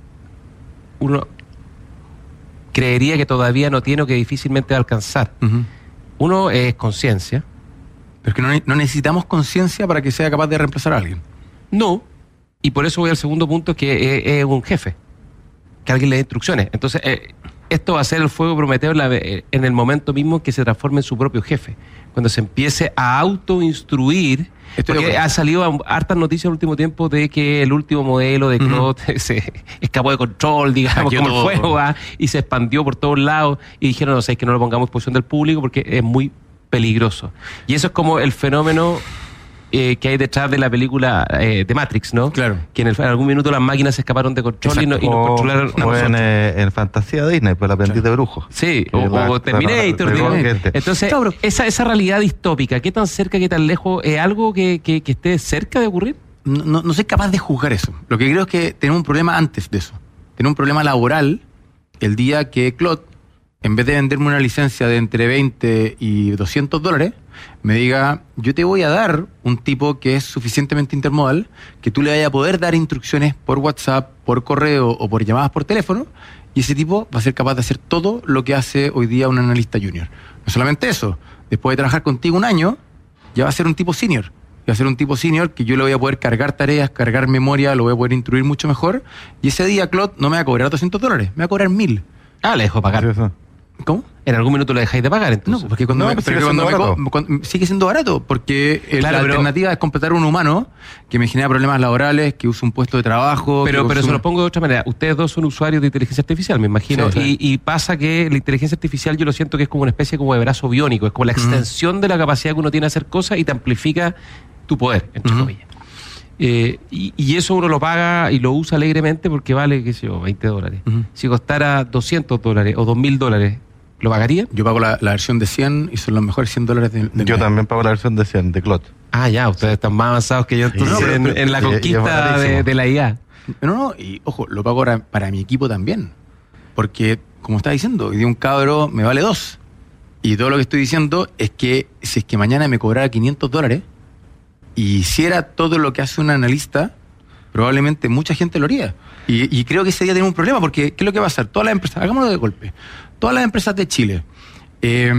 uno creería que todavía no tiene o que difícilmente va a alcanzar. Uh-huh. Uno es conciencia. Pero es que no, no necesitamos conciencia para que sea capaz de reemplazar a alguien. No, y por eso voy al segundo punto, que es, es un jefe, que alguien le dé instrucciones. Entonces, eh, esto va a ser el fuego Prometeo en, la, en el momento mismo que se transforme en su propio jefe. Cuando se empiece a autoinstruir. Porque ha salido hartas noticias en el último tiempo de que el último modelo de Claude uh-huh. se escapó de control, digamos, como el fuego, ¿va? Y se expandió por todos lados. Y dijeron, no sé, es que no lo pongamos en posición del público porque es muy peligroso. Y eso es como el fenómeno eh, que hay detrás de la película eh, de Matrix, ¿no? Claro. Que en, el, en algún minuto las máquinas se escaparon de control y, no, y nos o, controlaron a nosotros. En, eh, en Fantasía de Disney, pues el aprendiz claro. de brujo. Sí, o, la, o Terminator. La, la, la, Entonces, claro, esa, esa realidad distópica, ¿qué tan cerca, qué tan lejos? ¿Es algo que, que, que esté cerca de ocurrir? No, no, no soy capaz de juzgar eso. Lo que creo es que tenemos un problema antes de eso. Tenemos un problema laboral el día que Claude, en vez de venderme una licencia de entre veinte y doscientos dólares, me diga, yo te voy a dar un tipo que es suficientemente intermodal, que tú le vayas a poder dar instrucciones por WhatsApp, por correo o por llamadas por teléfono, y ese tipo va a ser capaz de hacer todo lo que hace hoy día un analista junior. No solamente eso, después de trabajar contigo un año, ya va a ser un tipo senior. Va a ser un tipo senior que yo le voy a poder cargar tareas, cargar memoria, lo voy a poder instruir mucho mejor, y ese día Claude no me va a cobrar doscientos dólares, me va a cobrar mil. Ah, le dejo pagar. Sí, ¿cómo? En algún minuto lo dejáis de pagar, entonces. No, porque cuando, no, me, porque cuando, me, cuando, cuando sigue siendo barato, porque claro, la pero, alternativa es contratar a un humano que me genera problemas laborales, que usa un puesto de trabajo. Pero, pero un... se lo pongo de otra manera. Ustedes dos son usuarios de inteligencia artificial, me imagino. Sí, sí. Y, y pasa que la inteligencia artificial yo lo siento que es como una especie como de brazo biónico, es como la extensión mm. de la capacidad que uno tiene de hacer cosas y te amplifica tu poder, entre mm. comillas. Eh, y, y eso uno lo paga y lo usa alegremente porque vale, qué sé yo, veinte dólares. Uh-huh. Si costara doscientos dólares o dos mil dólares, ¿lo pagaría? Yo pago la, la versión de cien y son los mejores cien dólares de, de Yo mes. También pago la versión de cien de Claude. Ah, ya, ustedes están más avanzados que yo entonces sí, no, pero, pero, en, en la conquista de, de la I A. No, no, y ojo, lo pago para, para mi equipo también. Porque, como estaba diciendo, hoy día un cabro me vale dos. Y todo lo que estoy diciendo es que si es que mañana me cobrara quinientos dólares y hiciera todo lo que hace un analista, probablemente mucha gente lo haría. Y, y creo que ese día tenemos un problema, porque ¿qué es lo que va a hacer? Todas las empresas, hagámoslo de golpe, todas las empresas de Chile, eh,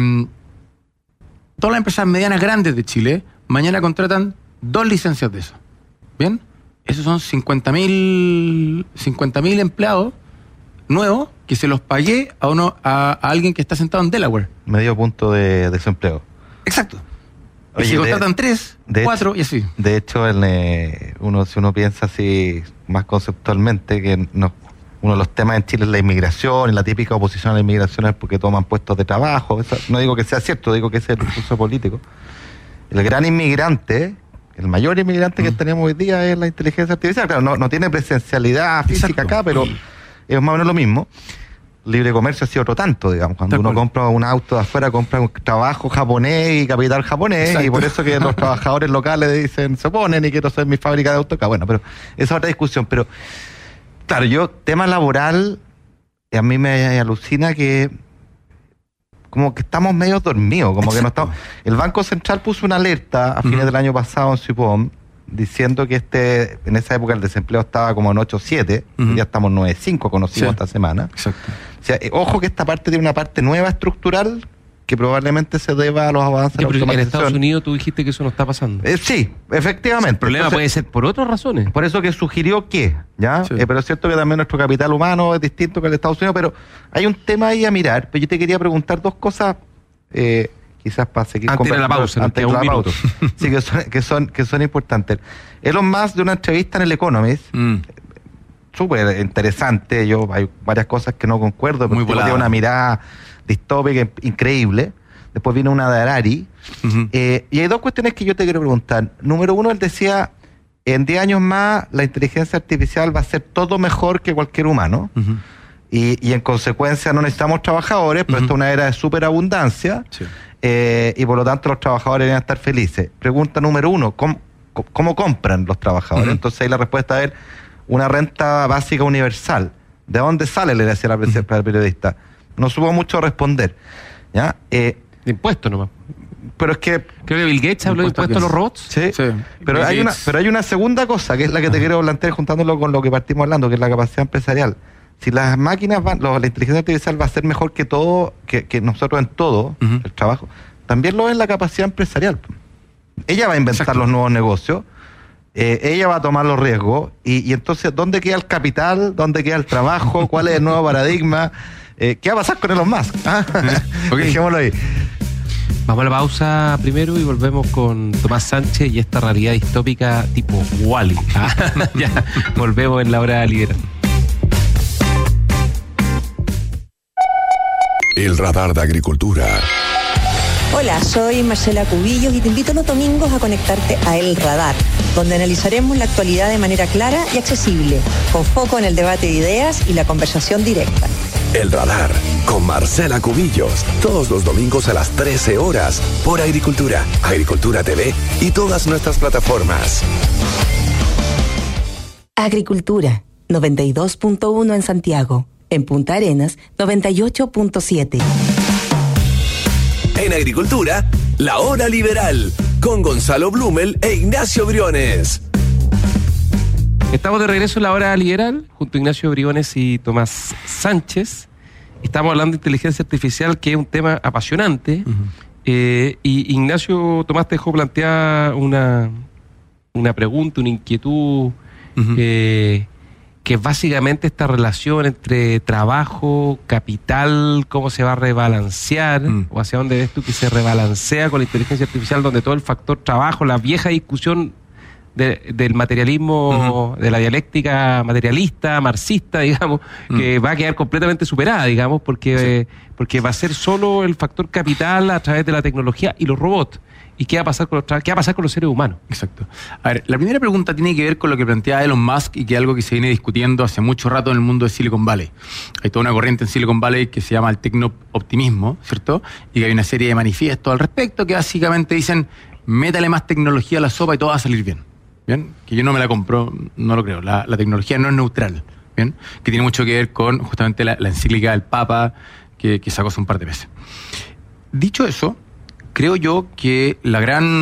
todas las empresas medianas grandes de Chile, mañana contratan dos licencias de eso. ¿Bien? Esos son cincuenta mil empleados nuevos que se los pagué a uno a, a alguien que está sentado en Delaware. Medio punto de desempleo. Exacto. Oye, y se contratan de, tres, de cuatro hecho, y así. De hecho, el, eh, uno si uno piensa así más conceptualmente, que no, uno de los temas en Chile es la inmigración, y la típica oposición a la inmigración es porque toman puestos de trabajo. Eso, no digo que sea cierto, digo que ese es el discurso político. El gran inmigrante, el mayor inmigrante mm. que tenemos hoy día es la inteligencia artificial. Claro, no, no tiene presencialidad física Exacto. acá, pero es más o menos lo mismo. Libre comercio ha sido otro tanto, digamos. Cuando Tal uno cual. compra un auto de afuera, compra un trabajo japonés y capital japonés, Exacto. y por eso que los trabajadores locales dicen, se oponen y quiero ser mi fábrica de autos acá. Bueno, pero esa es otra discusión. Pero, claro, yo, tema laboral, a mí me alucina que como que estamos medio dormidos, como Exacto. que no estamos... El Banco Central puso una alerta a fines uh-huh. del año pasado en su I P O M, diciendo que este en esa época el desempleo estaba como en ocho punto siete, uh-huh. ya estamos en nueve punto cinco, conocimos sí. esta semana. Exacto. O sea, eh, ojo que esta parte tiene una parte nueva estructural que probablemente se deba a los avances de la automatización. En Estados Unidos tú dijiste que eso no está pasando. Eh, sí, efectivamente. El problema Entonces, puede ser por otras razones. Por eso que sugirió que, ¿ya? Sí. Eh, pero es cierto que también nuestro capital humano es distinto que el de Estados Unidos, pero hay un tema ahí a mirar. Pero yo te quería preguntar dos cosas, eh, quizás para seguir antes de la pausa. Antes de la pausa. Sí, que son, que, son, que son importantes. Elon Musk, de una entrevista en el Economist, mm. súper interesante, yo hay varias cosas que no concuerdo, pero tiene una mirada distópica increíble. Después viene una de Harari. Uh-huh. Eh, y hay dos cuestiones que yo te quiero preguntar. Número uno, él decía, en diez años más la inteligencia artificial va a ser todo mejor que cualquier humano. Uh-huh. Y, y en consecuencia no necesitamos trabajadores, pero uh-huh. esta es una era de superabundancia. Sí. Eh, y por lo tanto los trabajadores deben estar felices. Pregunta número uno, ¿cómo, cómo compran los trabajadores? Uh-huh. Entonces ahí la respuesta es una renta básica universal. ¿De dónde sale? Le decía al uh-huh. periodista. No supo mucho responder. ¿Ya? Eh, de impuestos nomás. Pero es que... Creo que Bill Gates habló de impuestos a los robots. Sí, sí. Pero, hay una, pero hay una segunda cosa, que es la que te quiero plantear juntándolo con lo que partimos hablando, que es la capacidad empresarial. Si las máquinas van, lo, la inteligencia artificial va a ser mejor que todo, que, que nosotros en todo, uh-huh. el trabajo, también lo es la capacidad empresarial. Ella va a inventar Exacto. los nuevos negocios, eh, ella va a tomar los riesgos, y, y entonces, ¿dónde queda el capital? ¿Dónde queda el trabajo? ¿Cuál es el nuevo paradigma? Eh, ¿Qué va a pasar con Elon Musk? ¿Ah? Okay. Dejémoslo ahí. Vamos a la pausa primero y volvemos con Tomás Sánchez y esta realidad distópica tipo Wall-E. Ah, ya, volvemos en la hora liberal. El radar de agricultura. Hola, soy Marcela Cubillos y te invito los domingos a conectarte a El Radar, donde analizaremos la actualidad de manera clara y accesible, con foco en el debate de ideas y la conversación directa. El Radar, con Marcela Cubillos, todos los domingos a las trece horas, por Agricultura, Agricultura T V y todas nuestras plataformas. Agricultura, noventa y dos punto uno en Santiago. En Punta Arenas, noventa y ocho punto siete. En Agricultura, La Hora Liberal, con Gonzalo Blumel e Ignacio Briones. Estamos de regreso en La Hora Liberal, junto a Ignacio Briones y Tomás Sánchez. Estamos hablando de inteligencia artificial, que es un tema apasionante. Uh-huh. Eh, y Ignacio, Tomás te dejó plantear una, una pregunta, una inquietud, uh-huh. eh, que es básicamente esta relación entre trabajo, capital, cómo se va a rebalancear, mm. o hacia dónde ves tú que se rebalancea con la inteligencia artificial, donde todo el factor trabajo, la vieja discusión de, del materialismo, uh-huh. de la dialéctica materialista, marxista, digamos, mm. que va a quedar completamente superada, digamos, porque, sí. eh, porque va a ser solo el factor capital a través de la tecnología y los robots. ¿Y qué va a pasar con los tra- qué va a pasar con los seres humanos? Exacto. A ver, la primera pregunta tiene que ver con lo que plantea Elon Musk y que es algo que se viene discutiendo hace mucho rato en el mundo de Silicon Valley. Hay toda una corriente en Silicon Valley que se llama el tecno-optimismo, ¿cierto? Y que hay una serie de manifiestos al respecto que básicamente dicen, métale más tecnología a la sopa y todo va a salir bien. ¿Bien? Que yo no me la compro, no lo creo. La, la tecnología no es neutral, ¿bien? Que tiene mucho que ver con justamente la, la encíclica del Papa que, que sacó hace un par de meses. Dicho eso, creo yo que la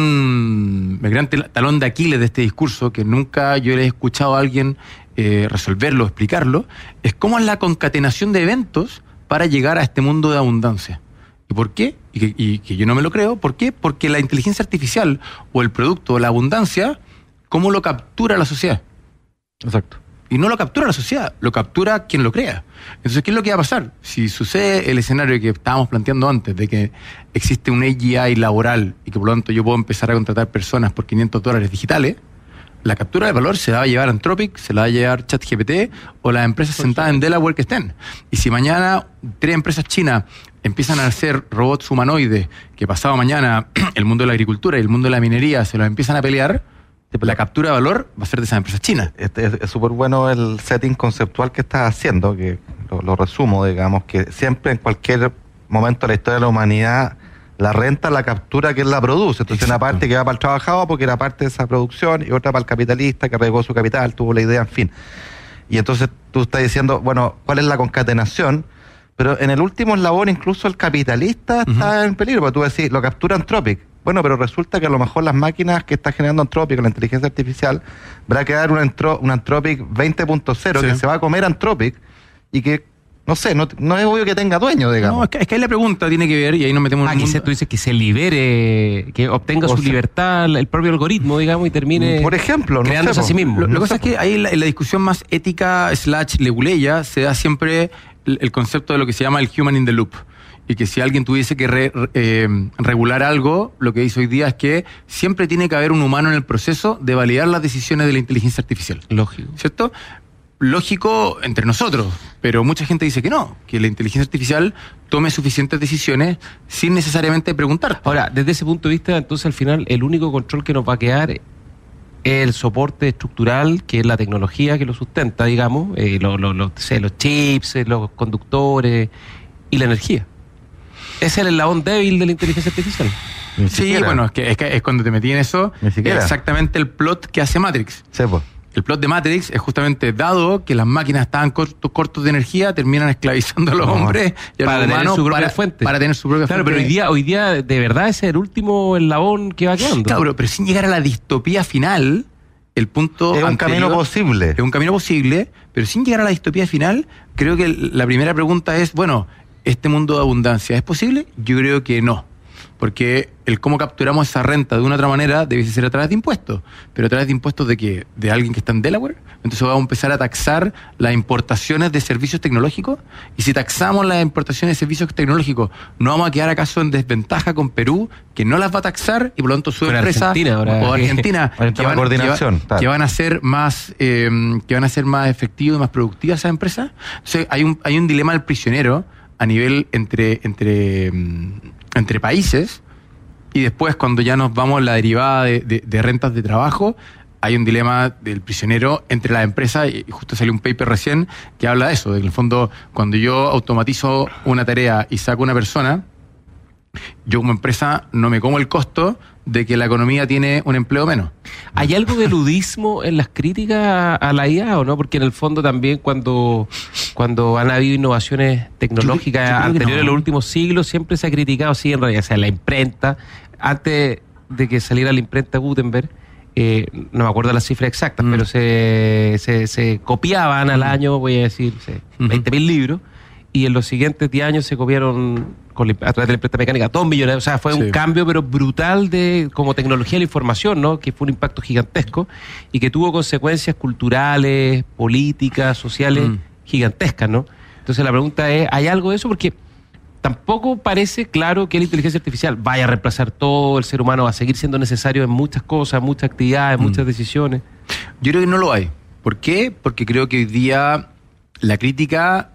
gran, el gran talón de Aquiles de este discurso, que nunca yo le he escuchado a alguien eh, resolverlo, explicarlo, es cómo es la concatenación de eventos para llegar a este mundo de abundancia. ¿Y por qué? Y que, y que yo no me lo creo. ¿Por qué? Porque la inteligencia artificial o el producto o la abundancia, ¿cómo lo captura la sociedad? Exacto. Y no lo captura la sociedad, lo captura quien lo crea. Entonces, ¿qué es lo que va a pasar? Si sucede el escenario que estábamos planteando antes, de que existe un A G I laboral y que por lo tanto yo puedo empezar a contratar personas por quinientos dólares digitales, la captura de valor se la va a llevar Anthropic, se la va a llevar ChatGPT o las empresas sentadas en Delaware que estén. Y si mañana tres empresas chinas empiezan a hacer robots humanoides, que pasado mañana el mundo de la agricultura y el mundo de la minería se los empiezan a pelear, la captura de valor va a ser de esas empresas chinas. Es súper bueno el setting conceptual que estás haciendo, que lo, lo resumo, digamos, que siempre en cualquier momento de la historia de la humanidad, la renta la captura quien la produce. Entonces, exacto, una parte que va para el trabajador porque era parte de esa producción y otra para el capitalista que arriesgó su capital, tuvo la idea, en fin. Y entonces tú estás diciendo, bueno, ¿cuál es la concatenación? Pero en el último eslabón incluso el capitalista uh-huh. está en peligro, porque tú decís, lo captura Anthropic. Bueno, pero resulta que a lo mejor las máquinas que está generando Anthropic, la inteligencia artificial, va a quedar un, antro, un Anthropic veinte punto cero, sí, que se va a comer Anthropic y que, no sé, no, no es obvio que tenga dueño, digamos. No, es que, es que ahí la pregunta tiene que ver, y ahí nos metemos en ah, un que mundo... tú dices que se libere, que obtenga o su sea, libertad, el propio algoritmo, digamos, y termine... Por ejemplo, no creándose sé, a sí mismo. Lo, no lo que pasa es que ahí la, en la discusión más ética slash leguleya se da siempre el, el concepto de lo que se llama el human in the loop. Y que si alguien tuviese que re, eh, regular algo, lo que dice hoy día es que siempre tiene que haber un humano en el proceso de validar las decisiones de la inteligencia artificial. Lógico. ¿Cierto? Lógico entre nosotros, pero mucha gente dice que no, que la inteligencia artificial tome suficientes decisiones sin necesariamente preguntar. Ahora, desde ese punto de vista, entonces al final el único control que nos va a quedar es el soporte estructural, que es la tecnología que lo sustenta, digamos, eh, lo, lo, lo, sé, los chips, los conductores y la energía. Ese es el eslabón débil de la inteligencia artificial. Ni sí, siquiera. Bueno, es que, es que es cuando te metí en eso, es exactamente el plot que hace Matrix. Sí, pues. El plot de Matrix es justamente dado que las máquinas estaban cortos, cortos de energía, terminan esclavizando a los no, hombres y a para los humanos tener su propia para, fuente. Para tener su propia claro, fuente. Pero hoy día, hoy día, de verdad, ese es el último eslabón que va quedando. Claro, pero, pero sin llegar a la distopía final, el punto es un anterior, camino posible. Es un camino posible, pero sin llegar a la distopía final, creo que la primera pregunta es, bueno, ¿este mundo de abundancia es posible? Yo creo que no. porque el cómo capturamos esa renta de una otra manera debe ser a través de impuestos. ¿Pero a través de impuestos de qué? ¿De alguien que está en Delaware? Entonces vamos a empezar a taxar las importaciones de servicios tecnológicos. Y si taxamos las importaciones de servicios tecnológicos, ¿no vamos a quedar acaso en desventaja con Perú, que no las va a taxar y por lo tanto su Pero empresa Argentina, ahora, o Argentina Hay un que, tema van, de coordinación, que, va- claro. que van a ser más eh, que van a ser más efectivos y más productivas esas empresas? Entonces hay un hay un dilema del prisionero a nivel entre entre mm, entre países. Y después, cuando ya nos vamos a la derivada de, de, de rentas de trabajo, hay un dilema del prisionero entre las empresas, y justo salió un paper recién que habla de eso, de que en el fondo, cuando yo automatizo una tarea y saco una persona, yo como empresa no me como el costo de que la economía tiene un empleo menos. ¿Hay algo de ludismo en las críticas a la I A o no? Porque en el fondo también cuando, cuando han habido innovaciones tecnológicas Yo- yo creo que anteriores no. en los últimos siglos, siempre se ha criticado, sí, en realidad, o sea, la imprenta, antes de que saliera la imprenta Gutenberg, eh, no me acuerdo las cifras exactas, Mm. pero se, se, se copiaban al año, voy a decir, Ujú. veinte mil libros, y en los siguientes diez años se copiaron con la- a través de la imprenta mecánica dos millones, o sea, fue Sí. un cambio pero brutal de como tecnología de la información, ¿no? Que fue un impacto gigantesco y que tuvo consecuencias culturales, políticas, sociales Mm. gigantescas, ¿no? Entonces la pregunta es, ¿hay algo de eso? Porque tampoco parece claro que la inteligencia artificial vaya a reemplazar todo, el ser humano va a seguir siendo necesario en muchas cosas, muchas actividades, Mm. muchas decisiones. Yo creo que no lo hay. ¿Por qué? Porque creo que hoy día la crítica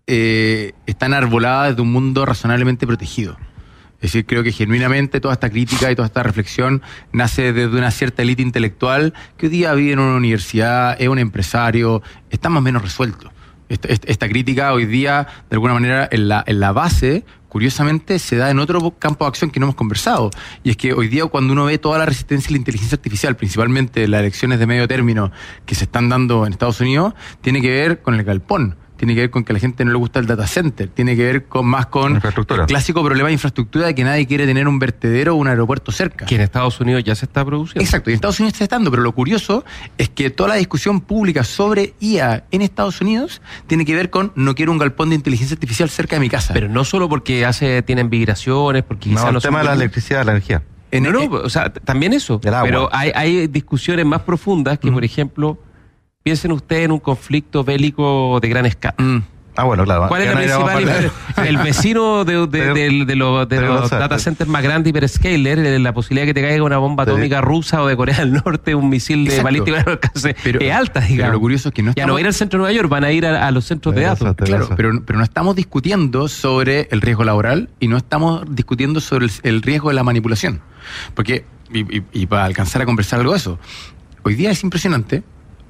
eh, está enarbolada desde un mundo razonablemente protegido. Es decir, creo que genuinamente toda esta crítica y toda esta reflexión nace desde una cierta élite intelectual que hoy día vive en una universidad, es un empresario, está más o menos resuelto. Esta, esta- esta crítica hoy día, de alguna manera, en la, en la base, curiosamente, se da en otro campo de acción que no hemos conversado. Y es que hoy día, cuando uno ve toda la resistencia a la inteligencia artificial, principalmente las elecciones de medio término que se están dando en Estados Unidos, tiene que ver con el galpón. Tiene que ver con que a la gente no le gusta el data center, tiene que ver con más con Infraestructura. el clásico problema de infraestructura de que nadie quiere tener un vertedero o un aeropuerto cerca. Que en Estados Unidos ya se está produciendo. Exacto, y en Estados Unidos está estando, pero lo curioso es que toda la discusión pública sobre I A en Estados Unidos tiene que ver con no quiero un galpón de inteligencia artificial cerca de mi casa. Pero no solo porque hace tienen vibraciones, porque quizás No, no, el son tema de la muy- electricidad, la energía. En- no, no, en- o sea, t- también eso. Del agua. Pero hay, hay discusiones más profundas que, Mm. por ejemplo, piensen ustedes en un conflicto bélico de gran escala. Mm. Ah, bueno, claro. ¿Cuál es Ya la no íbamos principal? a infer- hablar. El vecino de, de, Pero- de- de los, de pero los no sé. data centers más grandes, hiperscaler, eh, la posibilidad de que te caiga una bomba Sí. atómica rusa o de Corea del Norte, un misil de Exacto. balístico de alcance, Pero- es alta, pero digamos. lo curioso es que no Ya estamos- no van a ir al centro de Nueva York, van a ir a, a los centros de Pero datos. eso, Claro, Eso. pero, pero no estamos discutiendo sobre el riesgo laboral y no estamos discutiendo sobre el, el riesgo de la manipulación. Porque, y, y- y para alcanzar a conversar algo de eso, hoy día es impresionante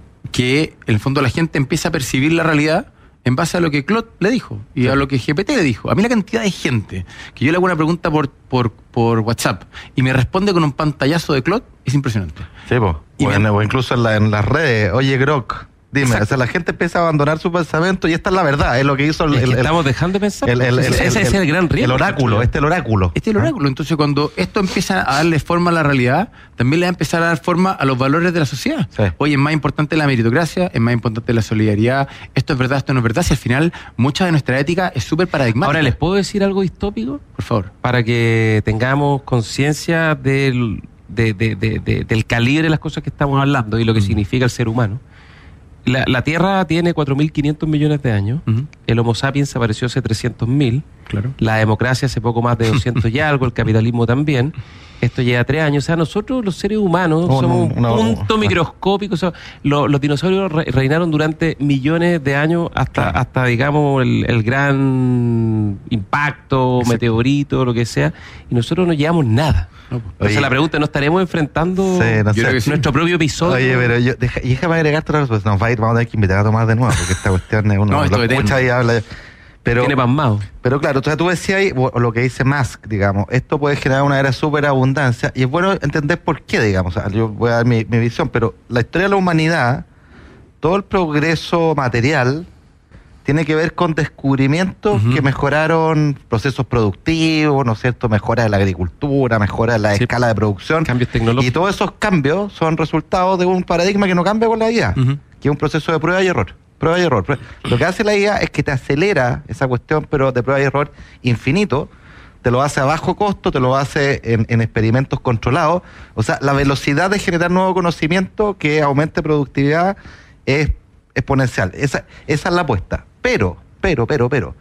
que en el fondo la gente empieza a percibir la realidad en base a lo que Claude le dijo y a lo que G P T le dijo. A mí la cantidad de gente que yo le hago una pregunta por, por, por WhatsApp y me responde con un pantallazo de Claude es impresionante. Sí, po. Y o, me- en- o incluso en, la- en las redes, oye, Grok, dime, Exacto. o sea, la gente empieza a abandonar su pensamiento y esta es la verdad, es lo que hizo el, Es que el- el- estamos dejando de pensar. el- el- el- ese ese el- es el gran riesgo. el oráculo, este es el oráculo. Este es el oráculo. Entonces, cuando esto empieza a darle forma a la realidad, también le va a empezar a dar forma a los valores de la sociedad. Sí. Oye, es más importante la meritocracia, es más importante la solidaridad, esto es verdad, esto no es verdad, si al final mucha de nuestra ética es súper paradigmática. Ahora, ¿les puedo decir algo distópico? Por favor. Para que tengamos conciencia del, de- de- de- de- del calibre de las cosas que estamos hablando y lo que significa el ser humano. La, la Tierra tiene cuatro mil quinientos millones de años. Ujú. El Homo sapiens apareció hace trescientos mil. Claro. La democracia hace poco más de doscientos y algo. El capitalismo también. Esto lleva tres años. O sea, nosotros los seres humanos Oh, somos no, no. un punto microscópico. O sea, lo- los dinosaurios re- reinaron durante millones de años hasta, Claro. hasta digamos, el, el gran impacto, Exacto. meteorito, lo que sea. Y nosotros no llevamos nada. No, pues. Entonces Oye. la pregunta, ¿no estaremos enfrentando Sí, no Yo sé. creo que sí. nuestro propio episodio? Oye, pero yo, deja, y déjame agregarte otra cosa, pues nos va a ir, vamos a tener que invitar a Tomás de nuevo, porque esta cuestión es uno No, esto lo es escucha eterno. y habla. Pero, Tiene pasmado. pero claro, o sea, tú decías ahí, o lo que dice Musk, digamos, esto puede generar una era superabundancia, y es bueno entender por qué, digamos, o sea, yo voy a dar mi, mi visión, pero la historia de la humanidad, todo el progreso material, tiene que ver con descubrimientos Ujú. que mejoraron procesos productivos, ¿no es cierto? Mejora de la agricultura, mejora de la Sí. escala de producción. Cambios tecnológicos. Y todos esos cambios son resultados de un paradigma que no cambia con la I A, Ujú. que es un proceso de prueba y error. Prueba y error. Lo que hace la I A es que te acelera esa cuestión, pero de prueba y error infinito, te lo hace a bajo costo, te lo hace en, en experimentos controlados. O sea, la velocidad de generar nuevo conocimiento que aumente productividad es exponencial. Esa, esa es la apuesta. Pero, pero, pero, pero,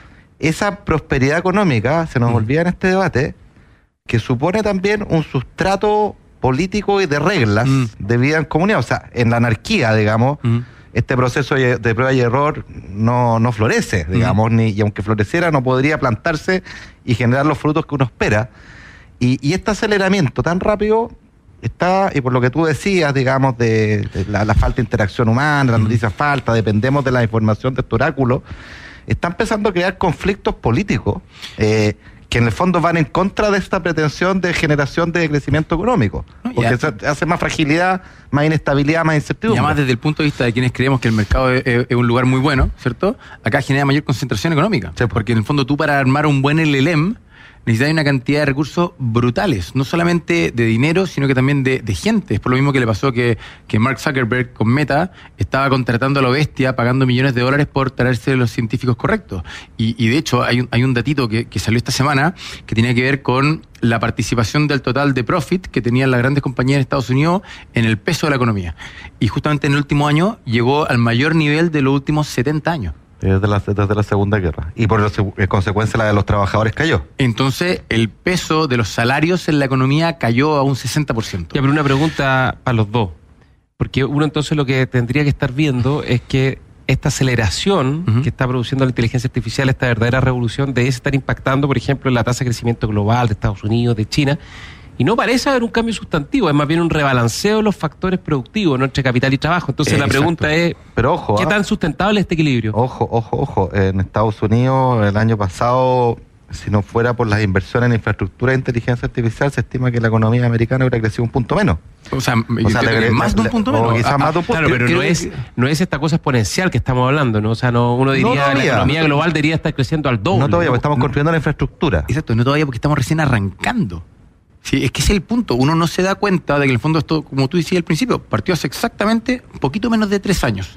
esa prosperidad económica, se nos mm. olvida en este debate, que supone también un sustrato político y de reglas mm. de vida en comunidad. O sea, en la anarquía, digamos, mm. este proceso de prueba y error no, no florece, digamos, mm. ni, y aunque floreciera no podría plantarse y generar los frutos que uno espera. Y, y este aceleramiento tan rápido está, y por lo que tú decías, digamos, de, de la, la falta de interacción humana, las noticias faltas, dependemos de la información de este oráculo, está empezando a crear conflictos políticos eh, que en el fondo van en contra de esta pretensión de generación de crecimiento económico, porque eso hace más fragilidad, más inestabilidad, más incertidumbre. Y además desde el punto de vista de quienes creemos que el mercado es, es un lugar muy bueno, ¿cierto? Acá genera mayor concentración económica, sí. Porque en el fondo tú para armar un buen L L M necesitas una cantidad de recursos brutales, no solamente de dinero, sino que también de, de gente. Es por lo mismo que le pasó que, que Mark Zuckerberg con Meta estaba contratando a lo bestia, pagando millones de dólares por traerse los científicos correctos. Y, y de hecho hay un, hay un datito que, que salió esta semana que tiene que ver con la participación del total de profit que tenían las grandes compañías en Estados Unidos en el peso de la economía. Y justamente en el último año llegó al mayor nivel de los últimos setenta años. Desde la, desde la Segunda Guerra. Y por en consecuencia la de los trabajadores cayó. Entonces, el peso de los salarios en la economía cayó a un sesenta por ciento. Ya, pero una pregunta para los dos. Porque uno entonces lo que tendría que estar viendo es que esta aceleración uh-huh. que está produciendo la inteligencia artificial, esta verdadera revolución, debe estar impactando, por ejemplo, en la tasa de crecimiento global de Estados Unidos, de China. Y no parece haber un cambio sustantivo, es más bien un rebalanceo de los factores productivos, ¿no?, entre capital y trabajo. Entonces eh, la pregunta es, pero ojo, ¿qué tan sustentable es este equilibrio? Ojo, ojo, ojo. En Estados Unidos el año pasado, si no fuera por las inversiones en infraestructura de inteligencia artificial, se estima que la economía americana hubiera crecido un punto menos. O sea, o sea le, más de un punto menos. O quizás ah, más de un punto. Claro, pero no es, no es esta cosa exponencial que estamos hablando, ¿no? O sea, no, uno diría que no la economía global debería estar creciendo al doble. No todavía, porque estamos construyendo la infraestructura. Exacto, no todavía porque estamos recién arrancando. Sí, es que ese es el punto. Uno no se da cuenta de que en el fondo esto, como tú decías al principio, partió hace exactamente un poquito menos de tres años.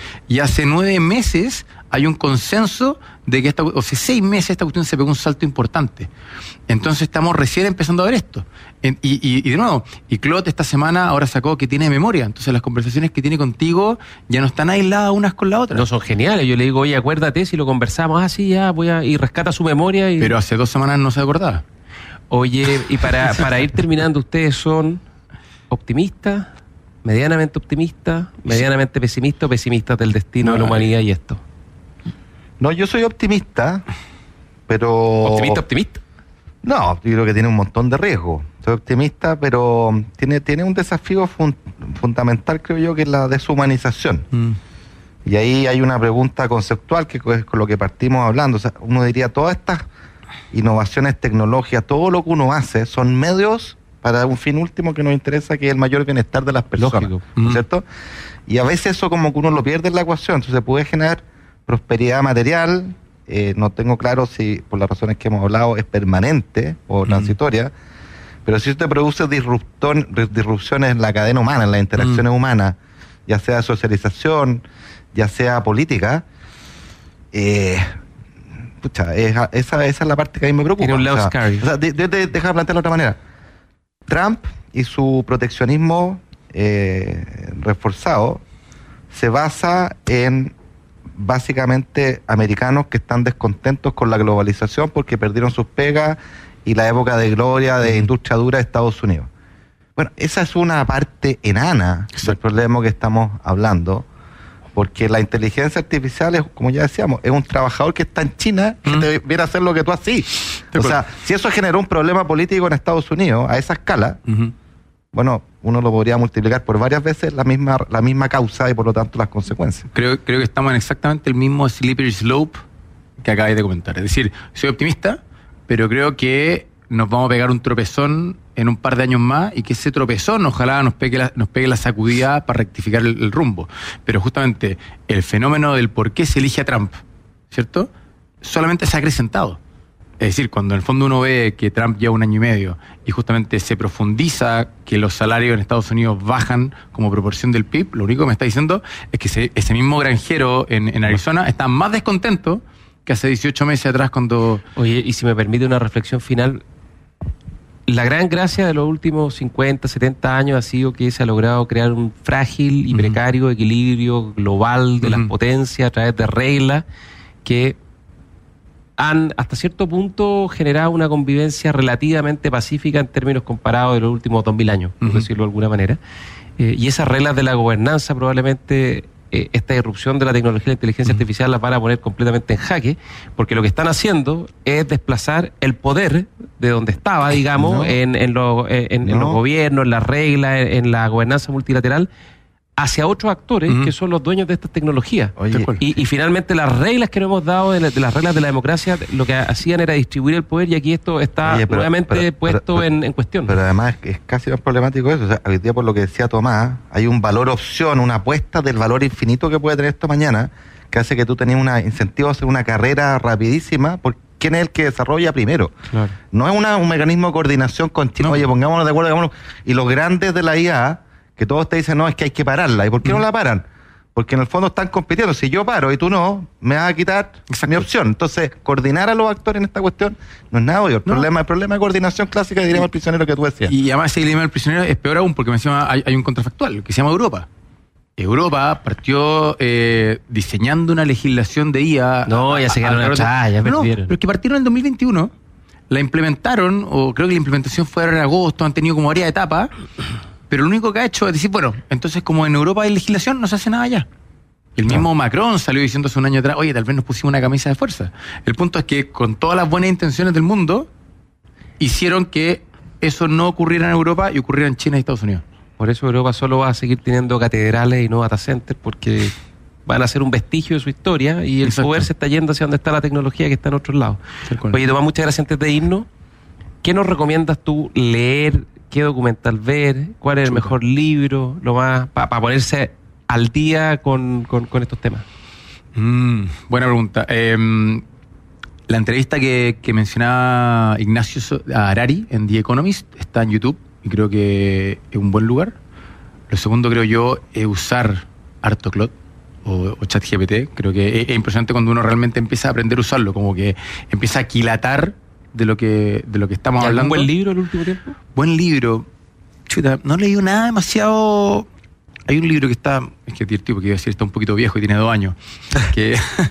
Y hace nueve meses hay un consenso de que esta, o sea, seis meses esta cuestión se pegó un salto importante. Entonces estamos recién empezando a ver esto. En, y, y, y de nuevo, y Claude esta semana ahora sacó que tiene memoria. Entonces las conversaciones que tiene contigo ya no están aisladas unas con la otra. No son geniales. Yo le digo, oye, acuérdate si lo conversamos así, ya voy a... Y rescata su memoria. Y... Pero hace dos semanas no se acordaba. Oye, y para, para ir terminando, ¿ustedes son optimistas, medianamente optimistas, medianamente pesimistas o pesimistas del destino no, de la humanidad y esto? No, yo soy optimista, pero... ¿Optimista, optimista? No, yo creo que tiene un montón de riesgos. Soy optimista, pero tiene, tiene un desafío fun- fundamental, creo yo, que es la deshumanización. Mm. Y ahí hay una pregunta conceptual que es con lo que partimos hablando. O sea, uno diría, todas estas innovaciones, tecnología, todo lo que uno hace son medios para un fin último que nos interesa, que es el mayor bienestar de las personas, ¿no es cierto? Y a veces eso como que uno lo pierde en la ecuación. Entonces puede generar prosperidad material, eh, no tengo claro si por las razones que hemos hablado es permanente o transitoria, mm. pero si usted produce disruptón, disrupciones en la cadena humana, en las interacciones mm. humanas, ya sea socialización, ya sea política, eh Pucha, esa, esa es la parte que a mí me preocupa. Tiene un lado o sea, o sea, de, de, de, déjame plantearlo de otra manera. Trump y su proteccionismo eh, reforzado se basa en básicamente americanos que están descontentos con la globalización porque perdieron sus pegas y la época de gloria de industria dura de Estados Unidos. Bueno, esa es una parte enana Exacto. del problema que estamos hablando. Porque la inteligencia artificial, es, como ya decíamos, es un trabajador que está en China que mm. te viene a hacer lo que tú hacís. O sea, si eso generó un problema político en Estados Unidos a esa escala, uh-huh. bueno, uno lo podría multiplicar por varias veces la misma la misma causa y por lo tanto las consecuencias. Creo, creo que estamos en exactamente el mismo slippery slope que acabáis de comentar. Es decir, soy optimista, pero creo que nos vamos a pegar un tropezón en un par de años más y que ese tropezón ojalá nos pegue la, nos pegue la sacudida para rectificar el, el rumbo. Pero justamente el fenómeno del por qué se elige a Trump, ¿cierto?, solamente se ha acrecentado. Es decir, cuando en el fondo uno ve que Trump lleva un año y medio y justamente se profundiza que los salarios en Estados Unidos bajan como proporción del P I B, lo único que me está diciendo es que ese, ese mismo granjero en, en Arizona está más descontento que hace dieciocho meses atrás cuando... Oye, y si me permite una reflexión final, la gran gracia de los últimos cincuenta, setenta años ha sido que se ha logrado crear un frágil y uh-huh. precario equilibrio global de uh-huh. las potencias a través de reglas que han hasta cierto punto generado una convivencia relativamente pacífica en términos comparados de los últimos dos mil años, por uh-huh. decirlo de alguna manera. Eh, y esas reglas de la gobernanza probablemente... Eh, esta irrupción de la tecnología y la inteligencia uh-huh. artificial las van a poner completamente en jaque, porque lo que están haciendo es desplazar el poder de donde estaba, digamos, no. en, en, lo, en, no. en los gobiernos, en las reglas, en, en la gobernanza multilateral, hacia otros actores uh-huh. que son los dueños de estas tecnologías. Oye, y, y finalmente las reglas que nos hemos dado de, la, de las reglas de la democracia, lo que hacían era distribuir el poder, y aquí esto está Oye, pero, nuevamente pero, puesto pero, en, en cuestión. Pero además es casi más problemático eso. O sea, hoy día, por lo que decía Tomás, hay un valor opción, una apuesta del valor infinito que puede tener esto mañana, que hace que tú tengas un incentivo a hacer una carrera rapidísima por quién es el que desarrolla primero. Claro. No es una, un mecanismo de coordinación continuo. No. Oye, pongámonos de acuerdo, pongámonos. Y los grandes de la I A, que todos te dicen, no, es que hay que pararla. ¿Y por qué mm. no la paran? Porque en el fondo están compitiendo. Si yo paro y tú no, me vas a quitar Exacto. mi opción. Entonces, coordinar a los actores en esta cuestión no es nada obvio. El, no. problema, el problema de coordinación clásica de dilema del prisionero que tú decías. Y además ese dilema del prisionero es peor aún, porque encima hay, hay un contrafactual que se llama Europa. Europa partió eh, diseñando una legislación de I A... No, a, ya se quedaron atrás, ya no, pero es que partieron en el dos mil veintiuno, la implementaron, o creo que la implementación fue ahora en agosto, han tenido como varias etapas... Pero lo único que ha hecho es decir, bueno, entonces como en Europa hay legislación, no se hace nada allá. El mismo no. Macron salió diciendo hace un año atrás, oye, tal vez nos pusimos una camisa de fuerza. El punto es que con todas las buenas intenciones del mundo, hicieron que eso no ocurriera en Europa y ocurriera en China y Estados Unidos. Por eso Europa solo va a seguir teniendo catedrales y no data centers, porque van a ser un vestigio de su historia y el Exacto. poder se está yendo hacia donde está la tecnología que está en otros lados. Oye, Tomás, muchas gracias. Antes de irnos, ¿qué nos recomiendas tú leer? ¿Qué documental ver? ¿Cuál es el Chuta. mejor libro? Lo más para pa ponerse al día con, con, con estos temas. Mm, buena pregunta. Eh, la entrevista que, que mencionaba Ignacio Harari en The Economist está en YouTube y creo que es un buen lugar. Lo segundo, creo yo, es usar harto Claude o, o ChatGPT. Creo que es, es impresionante cuando uno realmente empieza a aprender a usarlo, como que empieza a aquilatar de lo que de lo que estamos hablando. ¿Un buen libro el último tiempo? Buen libro. Chuta, no he leído nada demasiado. Hay un libro que está, es que es divertido porque iba a decir está un poquito viejo y tiene dos años. que,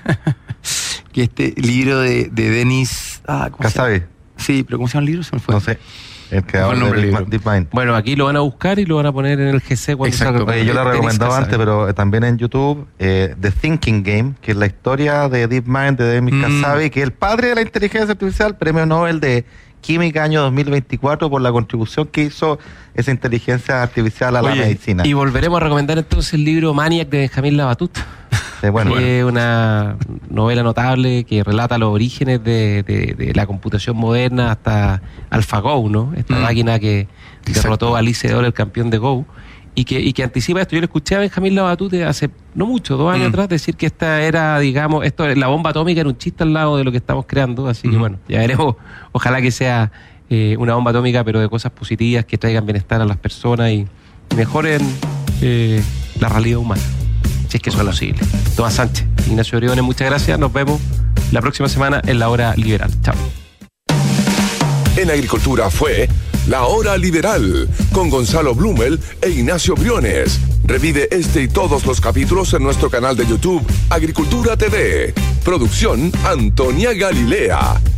que este libro de, de Denis ah, Casabe. Sí, pero ¿cómo se llama el libro? Se me fue. No sé. El creador de Deep, Deep Mind. Bueno, aquí lo van a buscar y lo van a poner en el G C cuando Exacto. salga. Oye, yo lo recomendaba antes, pero también en YouTube, eh, The Thinking Game, que es la historia de Deep Mind de Demis mm. Casabe, que es el padre de la inteligencia artificial, premio Nobel de Química año dos mil veinticuatro por la contribución que hizo esa inteligencia artificial a Oye, la medicina. Y volveremos a recomendar entonces el libro Maniac de Benjamín Labatut. Sí, bueno, que es bueno. una novela notable que relata los orígenes de, de, de la computación moderna hasta AlphaGo, ¿no? Esta mm. máquina que Exacto. derrotó a Lee Sedol, el campeón de Go, y que, y que anticipa esto. Yo le escuché a Benjamín Labatut hace no mucho, dos años mm. atrás, decir que esta era, digamos, esto la bomba atómica era un chiste al lado de lo que estamos creando, así mm. que bueno, ya veremos, ojalá que sea eh, una bomba atómica, pero de cosas positivas que traigan bienestar a las personas y mejoren eh, la realidad humana. Si es que eso es posible. Tomás Sánchez, Ignacio Briones, muchas gracias. Nos vemos la próxima semana en La Hora Liberal. Chao. En Agricultura fue La Hora Liberal con Gonzalo Blumel e Ignacio Briones. Revive este y todos los capítulos en nuestro canal de YouTube Agricultura T V. Producción Antonia Galilea.